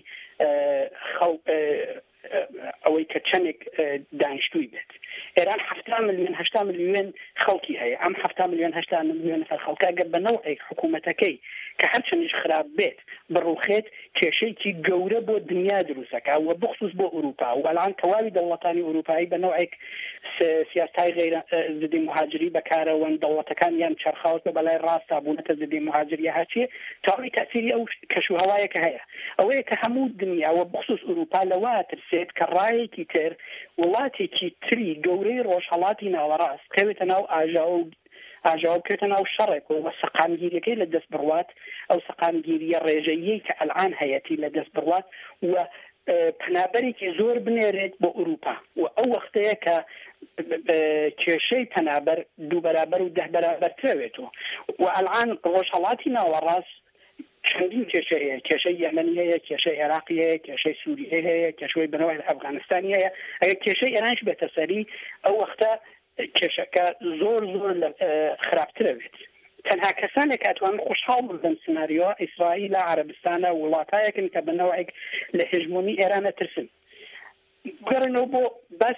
ئەوەی کە چەندێک دانیشتووی بێت. ئێران 70 ملیۆن 80 ملیۆن خەڵکی هەیە. ئەم 70 ملیۆن 80 ملیۆن نەفەر خەڵکە گەر بەنەوعێک حکوومەتەکەی کە هەرچەندش خراپ بێت بڕوخێت، کێشەیەکی گەورە بۆ دنیا دروست دەکات و بخصوص بۆ ئوروپا و الان تەواوی دەوڵەتانی ئوروپایی بەنەوعێک سیاستای غیر ضد مهاجری بەکارەوەن، دەوڵەتەکانیان چرخاوت بە بەلای ڕاستا بوونەتە ضد مهاجری هاچیە تاوی تاثیری ئەو کەشوهەوایە کە هەیە. ئەوەیە کە هەموو دنیا و بخصوص ئوروپا لەوە ترسێت کە ڕایەکی تر وڵاتێکی تری گەورەی ڕۆژهەڵاتی ناوەڕاست کەوێتە ناو ئاژاو بکرێتە ناو شەڕێک و سەقامگیریەکەی لە دەست بڕوات، ئەو سەقامگیریە ڕێژەیەی کە ئەلعان هەیەتی لە دەست بڕوات و پەنابەرێکی زۆر بنێرێت بۆ ئوروپا و ئەو وەختەیە کە کێشەی پەنابەر 2 بەرابەر و 10 بەرابەر ترەوێتەوە و ئەلعان ڕۆژهەڵاتی ناوەڕاست چەندین کێشە هەیە، کێشەی یەمەنی هەیە، کێشەی عێراقی هەیە، کێشەی سووریە هەیە، کێشەی بنەوەی ئەفغانستانی هەیە. ئەگەر کێشەی ئێرانش بێتە سەری ئەو وەختە کێشەکە زۆر خراپترە بێت. تەنها کەسانێک ئەتوانن خۆشحاڵ بن سناریۆ ئیسرائیل لە عەرەبستانە وڵاتایەکن کە بەنەوەیەک لە هێژمۆنی ئێرانە ترسن. گەڕنەوە بۆ باسی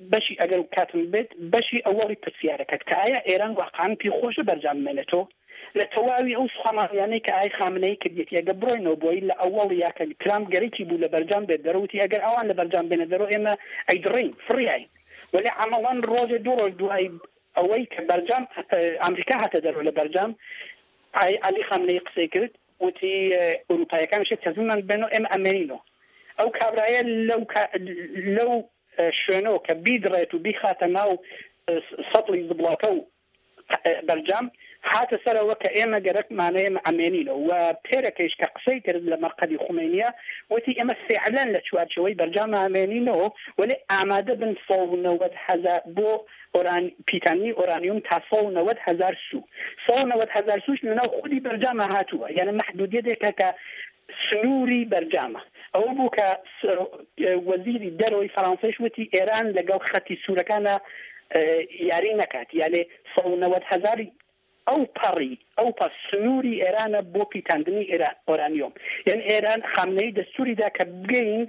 بەشی ئەگەر کاتم بێت بەشی ئەوەڵی پرسیارەکەت کە ئایا ئێران واقعاً پێی خۆشە بەرجامێنێتەوە لە تەواوی ئەو سوخەمانیانەی کە ئای خامنەی کردێتی ئەگە بڕۆینەوە بۆی لە ئەوڵ یاکە کرام گەرەی بوو لە بەرجام بێت دەرەوتی ئەگەر ئەوان لە بەرجام بێنە دەرەوە ئێمە ئەیدڕین فڕیاین ولی عمەڵان ڕۆژێ دوو ڕۆژ دوای ئەوەی کە بەرجام ئەمریکا هاتە دەرەوە لە بەرجام علی خامنەی قسەی کرد وتی ئەوروپایەکان شێت تەزممان بێنەوە ئێمە ئەمێنینەوە ئەو کابرایە لەو شوێنەوە کە بیدڕێت و بیخاتە ناو سەطڵی زبڵاکە و بەرجام هاتە سەرەوە کە ئێمە گەرەکمانە ئێمە ئەمێنینەوە و پێرەکەیش کە قسەی کرد لە مەرقەدی خومینیە وتی ئێمە فعلەن لە چوارچەوەی بەرجام ئەمێنینەوە ولی ئامادە بن 190,000 بۆ پیتانی ئۆرانیوم تا 190,000 سو 190,000 سوش لەناو خودی بەرجامە هاتووە یعنی مەحدودیتێکە کە سنووری بەرجامە ئەوە بوو کە وەزیری دەرەوەی فەڕەنسایش وتی ئێران لەگەڵ خەتی سوورەکانە یاری نەکات یعنی 190,000 ئەو پەڕی ئەو پەس سنووری ئێرانە بۆ پیتاندنی ئۆرانیۆم یعنی ئێران خامنەی دەستوریدا کە بگەین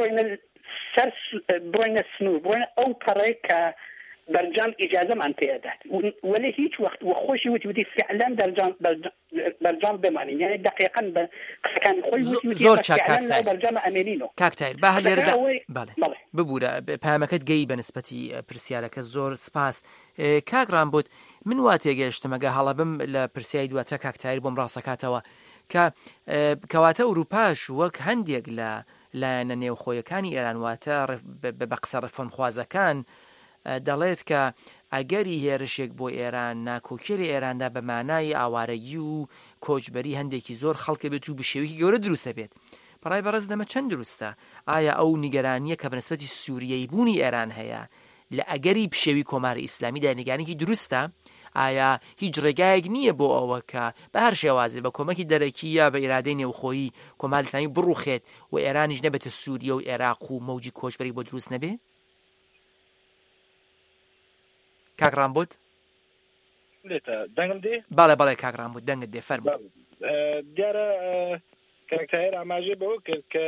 بڕۆینە سنوور بڕۆینە ئەو پەڕێ کە بەرجام ئیجازەمان پێدات ولی هیچ وەخت وە خۆشی وتی فعلان بەرجام بمانین یعنی دقیقاً بە قسەکانی خۆی زۆر چاک بەرجام ئەمێنینەوە کاکتایر با هەلێرەدا ببوورە پامەکەت گەی بە نسبەتی پرسیارەکە زۆر سپاس کاک ڕامبۆت من وا تێگەیشتمەگە هەڵەبم لە پرسیاری دواترە کاکتایر بۆم ڕاستەکاتەوە کە کەواتە ئەوروپاش وەک هەندێک لە لایەنە نێوخۆیەکانی ئێران واتە بە قسە ڕێفۆنخوازەکان دەڵێت کە ئەگەری هێرشێک بۆ ئێران ناکۆکێری ئێراندا بە مانای ئاوارەگی و کۆچبەری هەندێکی زۆر خەڵکە بێت و بشێوەیەکی گەورە دروستە بێت بەڕای بەڕێز دەمە چەند دروستە ئایا ئەو نیگەرانیە کە بەنسبەتی سووریەی بوونی ئێران هەیە لە ئەگەری پشێوی کۆماری ئیسلامیدا نیگانێکی دروستە ئایا هیچ ڕێگایەک نییە بۆ ئەوە کە بە هەر شێوازێ بە کۆمەکی دەرەکی یا بە ئیرادەی نێوخۆیی کۆماری ئیسلامی بڕوخێت و ئێرانیش نەبێتە سووریە و عێراق و مەوجی کۆچبەری بۆ دروست نەبێ کاکران بود دەنگم دێ باڵێ کاکران بود دەنگت دێ فەرمە دیارە کارکتەر ئاماژێ بەوە کرد کە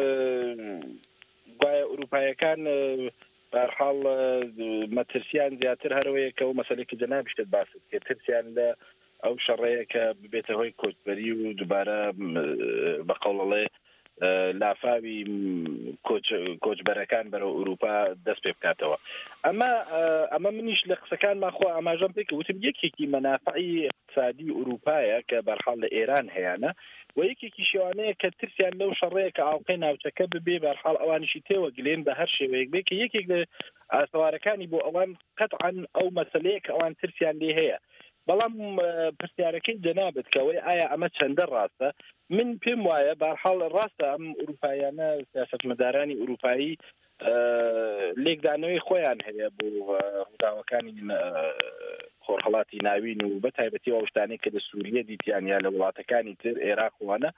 گوایە ئوروپایەکان بەرحاڵ مەترسیان زیاتر هەرەوەیە کە و مەسەلێکی جەنابیشتت باست کە ترسیان لە ئەو شەڕەیە کە ببێتە هۆی کۆچبەری و دووبارە بە قەوڵەڵێ لافاوی کۆچبەرەکان بەرەو ئوروپا دەست پێ بکاتەوە ئەمە منیش لە قسەکان ماخۆ ئاماژەم پێ کە وتم یەکێکی مەنافعی اقتصادی ئوروپایە کە بەرحاڵ لە ئێران هەیەە و یەکێکی شێوانەیە کە ترسیان لەو شەڕەیە کە ئاڵقەی ناوچەکە ببێ بەرحاڵ ئەوانیشی تێوە گلێن بە هەر شێوەیەک بێ کە یەکێک لە ئاسەوارەکانی بۆ ئەوان قەتعاً ئەو مەسەلەیە کە ئەوان ترسیان لێ هەیە بەڵام پرسیارەکەی جەنابەت کەوەی ئایا ئەمە چەندە ڕاستە من پێم وایە بەرحاڵ ڕاستە ئەم ئوروپایانە سیاسەتمەدارانی ئوروپایی لێکدانەوەی خۆیان هەیە بۆ ڕووداوەکانی خۆرهەڵاتی ناوین و بە تایبەتی ئەو شتانەی کە لە سووریە دیتیان یا لە وڵاتەکانی تر عێراق وانە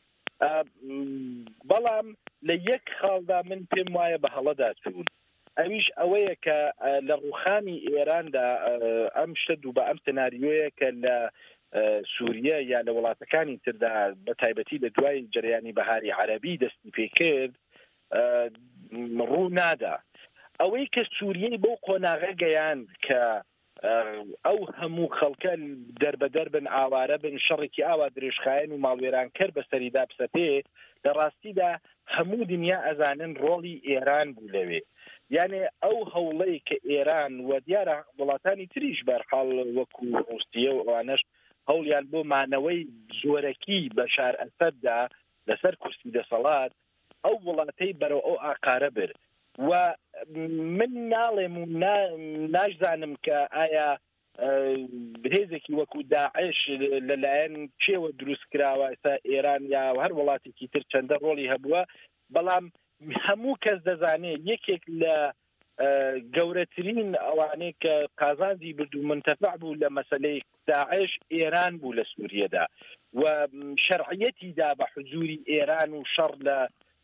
بەڵام لە یەک خاڵدا من پێم وایە بە هەڵەدا چوون ئەویش ئەوەیە کە لە ڕوخانی ئێراندا ئەم شت و بە ئەم سناریۆیە کە لە سووریە یا لە وڵاتەکانی تردا بە تایبەتی لە دوای جەریانی بەهاری عەرەبی دەستی پێکرد ڕوو نادا ئەوەی کە سووریەی بەو قۆناغە گەیاند کە ئەو هەموو خەڵکە دەربەدەر بن ئاوارە بن شەڕێکی ئاوا درێژخایەن و ماڵوێرانکەر بەسەریدا بسەپێ لە ڕاستیدا هەموو دنیا ئەزانن ڕۆڵی ئێران بوو لەوێ یعنی ئەو هەوڵەی کە ئێران و دیارە وڵاتانی تریش بەرحاڵ وەکو ڕوسیە و ئەوانەش هەوڵیان بۆ مانەوەی زۆرەکی بەشار ئەسەددا لەسەر کورسی دەسەڵات ئەو وڵاتەی بەرەو ئەو ئاقارە برد و من ناڵێم و ناشزانم کە ئایا هێزێکی وەکو داعش لەلایەن چێوە دروست کراوە ئێستا ئێران یا هەر وڵاتێکی تر چەندە ڕۆڵی هەبووە بەڵام هەموو کەس دەزانێت یەکێک لە گەورەترین ئەوانەیە کە قازانجی برد و منتەفع بوو لە مەسەلەی داعش ئێران بوو لە سووریەدا و شەرعیەتیدا بە حضوری ئێران و شەڕ لە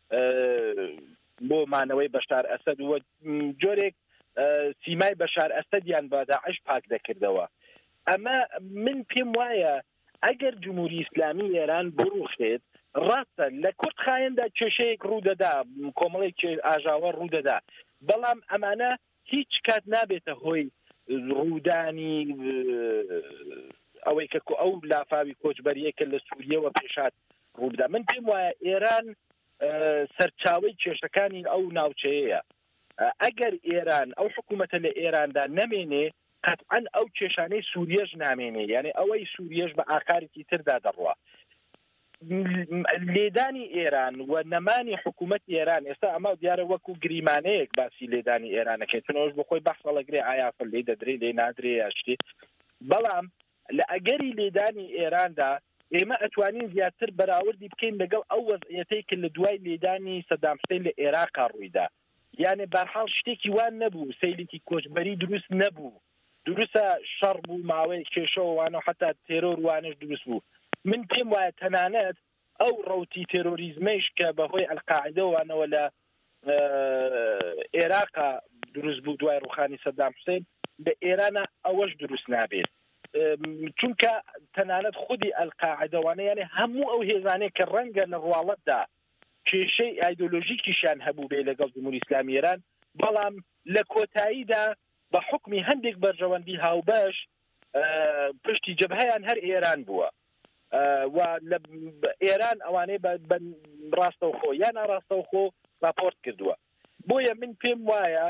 بۆ مانەوەی بەشار ئەسەد و جۆرێک سیمای بەشار ئەسەدیان بە داعش پاک دەکردەوە ئەمە من پێم وایە ئەگەر جمهوری ئیسلامی ئێران بڕوخێت ڕاستە لە کورتخایەندا کێشەیەک ڕوودەدا کۆمەڵێک ئاژاوە ڕوودەدا بەڵام ئەمانە هیچ کات نابێتە هۆی ڕوودانی ئەوەی کە ئەو لافاوی کۆچبەریەکە لە سووریەوە پێشات ڕووبدا. من پێم وایە ئێران سەرچاوەی کێشەکانی ئەو ناوچەیەیە. ئەگەر ئێران ئەو حکوومەتە لە ئێراندا نەمێنێ قەتعەن ئەو کێشانەی سووریەش نامێنێ، یعنی ئەوەی سووریەش بە ئاکارێکی تردا دەڕوە. لێدانی ئێران و نەمانی حکوومەت ئێران ئێستا ئەمە دیارە وەکو گریمانەیەک باسی لێدانی ئێرانەکەی چونەوەش بخۆی بەحسە لەگرێ ئایافە لێ دەدرێ لێ نادرێ یاشتی. بەڵام لە ئەگەری لێدانی ئێراندا ئێمە ئەتوانین زیاتر بەراوردی بکەین لەگەڵ ئەو وەزعیەتەی کە لە دوای لێدانی سەدام حوسێن لە عێراقا ڕوویدا. یعنی بەرحاڵ شتێکی وان نەبوو، سەیلێکی کۆچبەری دروست نەبوو، دروستە شەڕ بوو ماوەی کێشەوەوانە حتا تێرۆر وانش دروست بوو. من پێم وایە تەنانەت ئەو ڕەوتی تێرۆریزمەیش کە بەهۆی ئەلقاعیدەوانەوە لە عێراقا دروست بوو دوای ڕوخانی سەدام حوسێن لە ئێرانە ئەوەش دروست نابێت، چونکە تەنانەت خودی ئەلقاعیدەوانە یعنی هەموو ئەو هێزانەیە کە ڕەنگە لە ڕواڵەتدا کێشەی ئایدۆلۆژیکیشان هەبوو بێ لەگەڵ جمهوری ئیسلامی ئێران، بەڵام لە کۆتاییدا بە حکمی هەندێک بەرژەوەندی هاوبەش پشتی جەبهەیان هەر ئێران بووە و لە ئێران ئەوانەی بە ڕاستەوخۆ یان ناڕاستەوخۆ راپۆرت کردووە. بۆیە من پێم وایە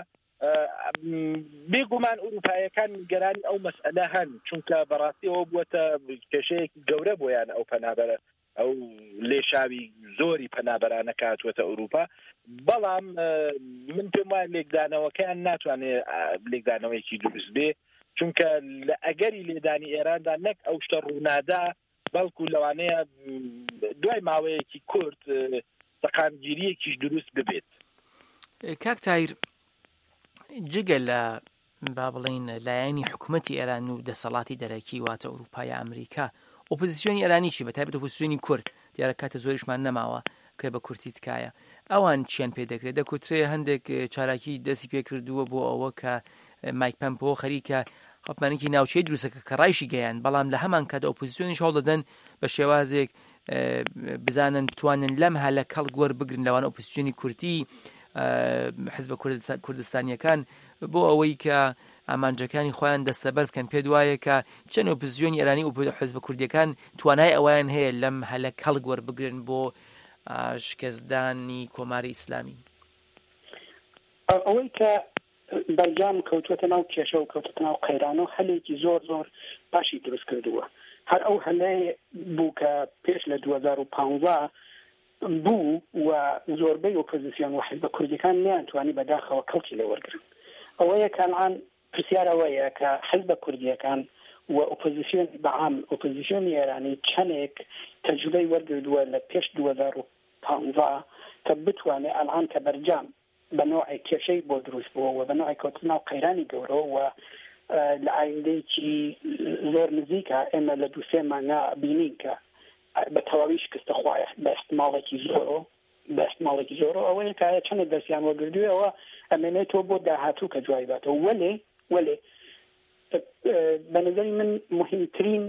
بێگومان ئوروپایەکان نیگەرانی ئەو مەسئلە هەن، چونکە بەڕاستیەوە بووەتە کێشەیەکی گەورە بۆیان ئەو پەنابەرە ئەو لێشاوی زۆری پەنابەرانە کاتوەتە ئوروپا. بەڵام من پێم وایە لێکدانەوەکەیان ناتوانێت لێکدانەوەیەکی دروست بێ، چونکە لە ئەگەری لێدانی ئێراندا نەک ئەو شتە ڕوونادا بەڵکو لەوانەیە دوای ماوەیەکی کورت سەقامگیریەکیش دروست ببێت. کاک تایر، جگە لە با بڵین لایەنی حکوومەتی ئێران و دەسەڵاتی دەرەکی واتە ئەوروپای ئەمریکا، ئۆپۆزیسیۆنی ئێرانی چی بەتایبەت ئۆپۆزیسیۆنی کورد دیارە کاتە زۆریشمان نەماوە کە بە کورتی تکایە، ئەوان چیان پێ دەکرێت؟ دەکوترێ هەندێک چالاکی دەستی پێ کردووە بۆ ئەوە کە مایک پەمپۆ خەریکە قەپمانێکی ناوچەی دروستەکە کە ڕایشی گەیان، بەڵام لە هەمان کاتە ئۆپۆزیسیۆنیش هەوڵ دەدەن بە شێوازێک بزانن بتوانن لەم هەلە کەڵک وەربگرن لەوان ئۆپۆزیسیۆنی کورتی حزب کوردستانیەکان بۆ ئەوەی کە ئامانجەکانی خۆیان دەستەبەر بکەن. پێ وایە کە چەند ئۆپۆزیسیۆنی ئێرانی و حزب کوردیەکان توانای ئەویان هەیە لەم هەلە کەڵک وەربگرن بۆ شکستدانی کۆماری ئیسلامی. ئەوەی کە بەرجام کەوتوەتە ناو کێشە و کەوتوەتە ناو قەیرانە و هەلێکی زۆر باشی دروست کردووە. هەر ئەو هەلەیە بوو کە پێش لە 2015 بوو و زۆربەی ئۆپۆزیسیۆن و حیزب کوردیەکان نەیانتوانی بەداخەوە کەڵکی لێ وەرگرن. ئەوەیە کە الان پرسیارەوەیە کە حیزب کوردیەکان و ئۆپۆزیسیۆن بەعام ئۆپۆزیسیۆنی ئێرانی چەندێک تەجربەی وەرگردووە لە پێش 2015 کە بتوانێت الان کە بەرجام بە نوعی کێشەی بۆ دروست بووە و بە نوعی کەوتنە و قەیرانی گەورەوە و لە ئایندەیەکی زۆر نزیکە ئێمە لە 2-3 مانگا بینین کە بە تەواوی شکستە خوایە بە احتمالێکی زۆرۆ ئەوەیە کە چەند دەستیان وەرگردووەوە ئەمێنێتەوە بۆ داهاتوو کە جوای باتەوە. وەلێ بە نظری من مهمترین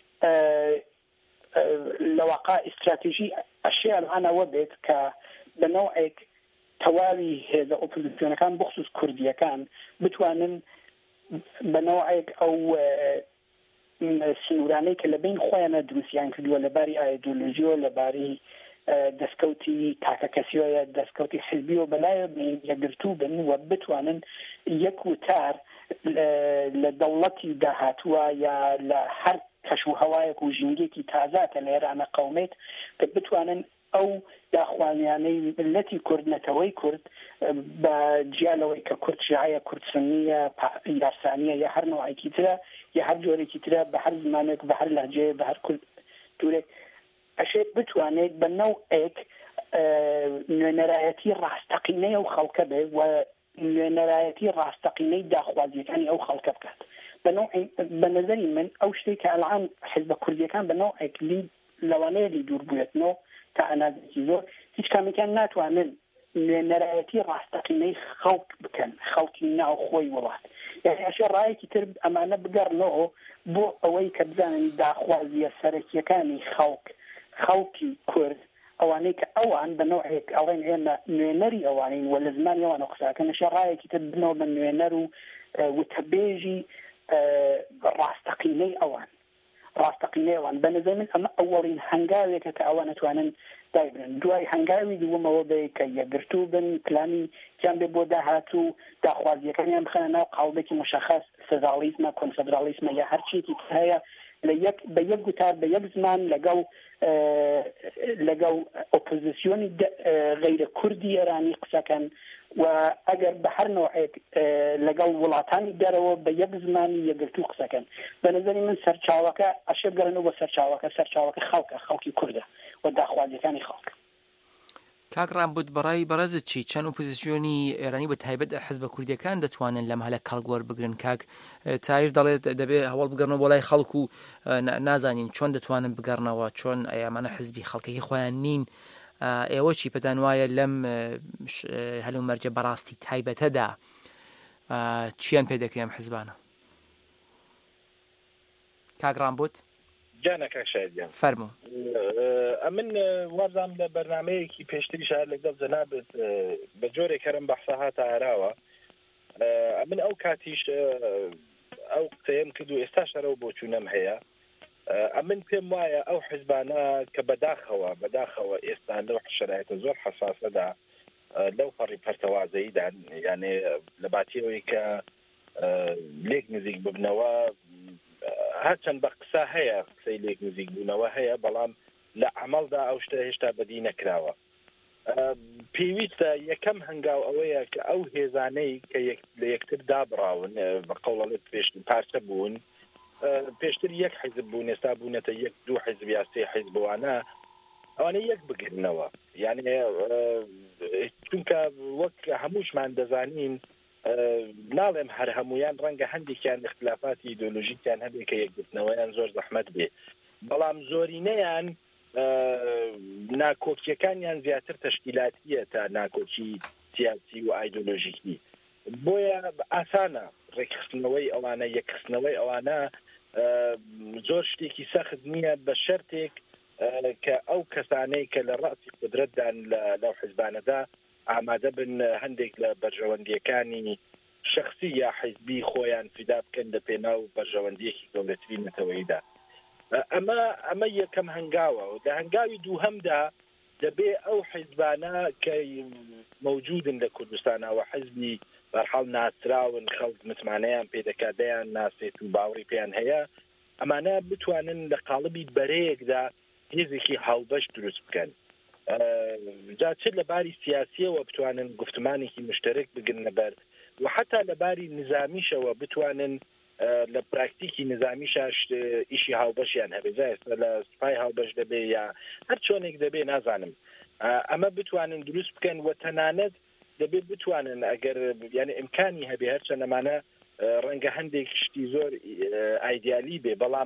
لە واقع ئیستراتیژی ئەشیا الانەوە بێت کە بە نوعێک تەواوی هێزە ئۆپۆزیسیۆنەکان بخصوص کوردیەکان بتوانن بە نوعێک ئەو سنوورانەی کە لە بین خۆیانە دروستیان کردووە لەباری ئایدۆلۆژیۆ لەباری دەستکەوتی تاکەکەسیۆیە دەستکەوتی حزبیۆ بەلایە یەکگرتوو بن و بتوانن یەک وتار لە دەوڵەتی داهاتووە یا لە هەر کەش و هەوایەک و ژینگێکی تازاتە لە ئێرانە قەومێت کە بتوانن ئەو داخوانیانەی ملەتی کورد نەتەوەی کورد بە جیالەوەی کە کورد شیعەیە کورد سنیە یاسانیە یا هەر نوعێکی ترە یا هەر جۆرێکی ترە بە هەر زمانێک بە هەر لهجەیە بە هەر کولتورێک ئەشێت بتوانێت بە نەوعێک نوێنەرایەتی ڕاستەقینەی ئەو خەڵکە بێ و نوێنەرایەتی ڕاستەقینەی داخوازیەکانی ئەو خەڵکە بکات. بە نظری من ئەو شتێک کە ئەلان حیزب کوردیەکان بە نەوعێک لەوانەیە لی دوور بووێتنەوە تا ئەنازێکی زۆر هیچ کامێکیان ناتوانن نوێنەرایەتی ڕاستەقینەی خەڵک بکەن، خەڵکی ناوخۆی وڵات. یعنی ئەشێ ڕایەکی تر ئەمانە بگەڕنەوە بۆ ئەوەی کە بزانن داخوازیە سەرەکیەکانی خەڵکی کورد ئەوانە ئەوانەی کە ئەوان بە نوعێک ئەڵێن ئێمە نوێنەری ئەوانین وە لە زمانی ئەوان قساکە نەشەڕایەکی تر بنەوە بە نوێنەر و وتەبێژی ڕاستەقینەی ئەوان بە نظر من ئەمە ئەوەڵین هەنگاوێکە کە ئەوان نەتوانن دایبن دوای هەنگاوی دووەمەوە بێ کە یەکگرتوو بن پلانی جیان بێ بۆ داهاتوو داخوازیەکانیان بخەنە ناو قاڵبێکی مشخص فێدرالیزمە کۆنفێدرالیزمە یا هەرچیەکی هەیە بە یەک گوتار بە یەک زمان لەگەڵ ئۆپۆزیسیۆنی غەیرە کوردی ئێرانی قسەکەن و ئەگەر بە هەر نوعێک لەگەڵ وڵاتانی دەرەوە بە یەک زمانی یەکگرتوو قسەکەن بە نظری من سەرچاوەکە ئەشێ بگەڕێنەوە بە سەرچاوەکە خەڵکی کوردە و داخوازیەکانی خەڵک. کاکڕان بوت بەڕای بەڕێزت چی چەند ئۆپۆزیسیۆنی ئێرانی بە تایبەت حزبە کوردیەکان دەتوانن لەم هەلە کەڵگۆر بگرن کاک تایر دەڵێت دەبێت هەوڵ بگەڕنەوە بۆ لای خەڵک و نازانین چۆن دەتوانن بگەڕنەوە چۆن ئەیامانە حزبی خەڵکەی خۆیان نین ئێوە چی پێتان وایە لەم هەلو مەرجە بەڕاستی تایبەتەدا چیان پێ دەکەم حزبانە کاکڕان بوت جانەکە شایدیان فەرموو ئەمن وازام لە بەرنمەیەکی پێشتری شار لەگەڵ جەنابێت بە جۆرێک هەرم بەحسە هاتە ئاراوە ئەمن ئەو کاتیش ئەو قسەیەم کرد و ئێستا شەرەوە بۆ چوونەم هەیە ئەمن پێم وایە ئەو حیزبانە کە بەداخەوە ئێستا لەو شرایطە زۆر حساسەدا لەو پەڕی پەرتەوازەییدا یانێ لە باتیەوەی کە لێک نزیک ببنەوە هەرچەند بە قسە هەیە قسەی لێک نزیک بوونەوە هەیە بەڵام لە عمەڵدا ئەو شتە هێشتا بەدی نەکراوە پێویستە یەکەم هەنگاو ئەوەیە کە ئەو هێزانەی کە لە یەکتر دابڕاون بە قەوڵەڵێت پارچە بوون پێشتر یەک حیزب بوون ئێستا بوونەتە یەک دوو حیزب یا سێ حیزبوانە ئەوانە یەک بگرنەوە یعنی چونکە وەک هەمووشمان دەزانین ناڵێم هەر هەمویان ڕەنگە هەندێکیان اختلافاتی ئیدۆلۆژیکیان هەبێت کە یەکگرتنەوەیان زۆر زەحمەت بێ بەڵام زۆرینەیان ناکۆکیەکانیان زیاتر تەشکیلاتیە تا ناکۆکی سیاسی و ئایدۆلۆژیکی بۆیە ئاسانە ڕێکخستنەوەی ئەوانە یەکخستنەوەی ئەوانە زۆر شتێکی سەخت نییە بە شەرتێک کە ئەو کەسانەی کە لە ڕاسی قدرەتدان لەو حیزبانەدا ئامادە بن هەندێک لە بەرژەوەندیەکانی شخصی یا حیزبی خۆیان فیدا بکەن لە پێناو بەرژەوەندیەکی گەورەتری نەتەوەییدا ئەمە یەکەم هەنگاوە و لە هەنگاوی دووهەمدا دەبێ ئەو حیزبانە کە مەوجودن لە کوردستانەوە حیزبی بەرحاڵ ناسراون خەڵک متمانەیان پێدەکاتیان ناسێت و باوەڕی پێیان هەیە ئەمانە بتوانن لە قاڵبی بەرەیەکدا هێزێکی هاوبەش دروست بکەن جا چ لە باری سیاسیەوە بتوانن گفتمانێکی مشترک بگرنە بەر و حتا لە باری نظامیشەوە بتوانن لە پراکتیکی نظامیشاش ئیشی هاوبەشیان هەبێت ئێستا لە سوپای هاوبەش دەبێ یا هەر چۆنێک دەبێ نازانم ئەمە بتوانن دروست بکەن و تەنانەت دەبێت بتوانن ئەگەر یعنی ئیمکانی هەبێ هەرچەندە ئەمانە ڕەنگە هەندێک شتی زۆر ئایدیالی بێ بەڵام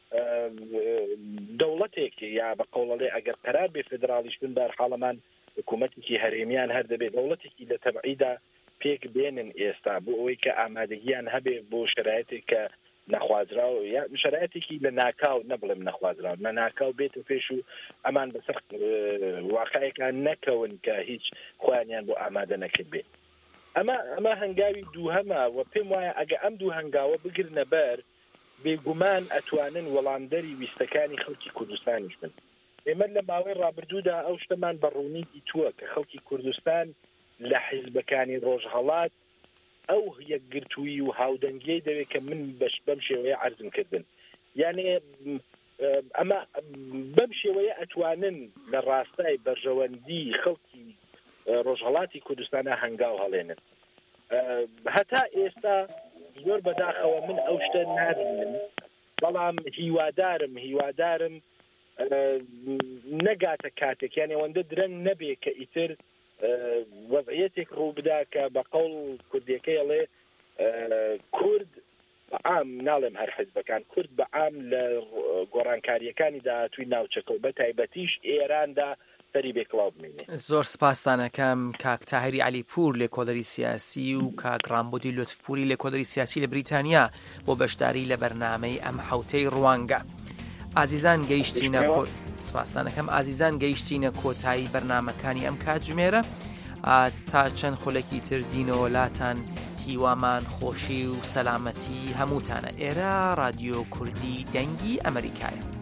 دەوڵەتێک یا بە قەوڵەڵێ ئەگەر قەرار بێ فێدراڵیش بن بەرحاڵەمان حکوومەتێکی هەرێمیان هەر دەبێت دەوڵەتێکی لە تەبعیدا پێک بێنن ئێستا بۆ ئەوەی کە ئامادەگیان هەبێ بۆ شرایطێک کە نەخوازراوە یا شرایطێکی لە ناکاو نەبڵێم نەخوازراوە لە ناکاو بێت و پێش و ئەمان بەسەر واقعەکان نەکەون کە هیچ خۆیانیان بۆ ئامادە نەکرد بێت ئەمە هەنگاوی دووهەمە و پێم وایە ئەگە ئەم دوو هەنگاوە بگرنە بەر بێگومان ئەتوانن وەڵامدەری ویستەکانی خەڵکی کوردستانیش بن ئێمە لە ماوەی ڕابردوودا ئەو شتەمان بەڕوونی دیتووە کە خەڵکی کوردستان لە حیزبەکانی ڕۆژهەڵات ئەو یەکگرتووی و هاودەنگیەی دەوێت کە من بەم شێوەیە عەرزم کردن یعنی ئەمە بەم شێوەیە ئەتوانن لە ڕاستای بەرژەوەندی خەڵکی ڕۆژهەڵاتی کوردستانە هەنگاو هەڵێنن هەتا ئێستا زۆر بەداخەوە من ئەو شتە نابینم بەڵام هیوادارم نەگاتە کاتێک یان ئەوەندە درەنگ نەبێ کە ئیتر وەضعیەتێک ڕوو بدا کە بە قەوڵ کوردیەکەی ئەڵێ کورد بەعام ناڵێم هەر حیزبەکان کورد بەعام لە گۆڕانکاریەکانی داهاتووی ناوچەکە و بە تایبەتیش ئێراندا سەری بێکڵاو بمێنێ زۆر سپاسدانەکەم کاک تاهری عەلیپور لێکۆڵەری سیاسی و کاک ڕامبۆدی لۆتفپوری لێکۆڵەری سیاسی لە بریتانیا بۆ بەشداری لە بەرنامەی ئەم حەوتەی ڕوانگە. ئازیزان گەیشتینە سپاسدانەکەم ئازیزان گەیشتینە کۆتایی بەرنامەکانی ئەم کاتژمێرە تا چەند خولەکی تر دینەوەلاتان هیوامان خۆشی و سەلامەتی هەمووتانە. ئێرە رادیۆ کوردی دەنگی ئەمریکایە.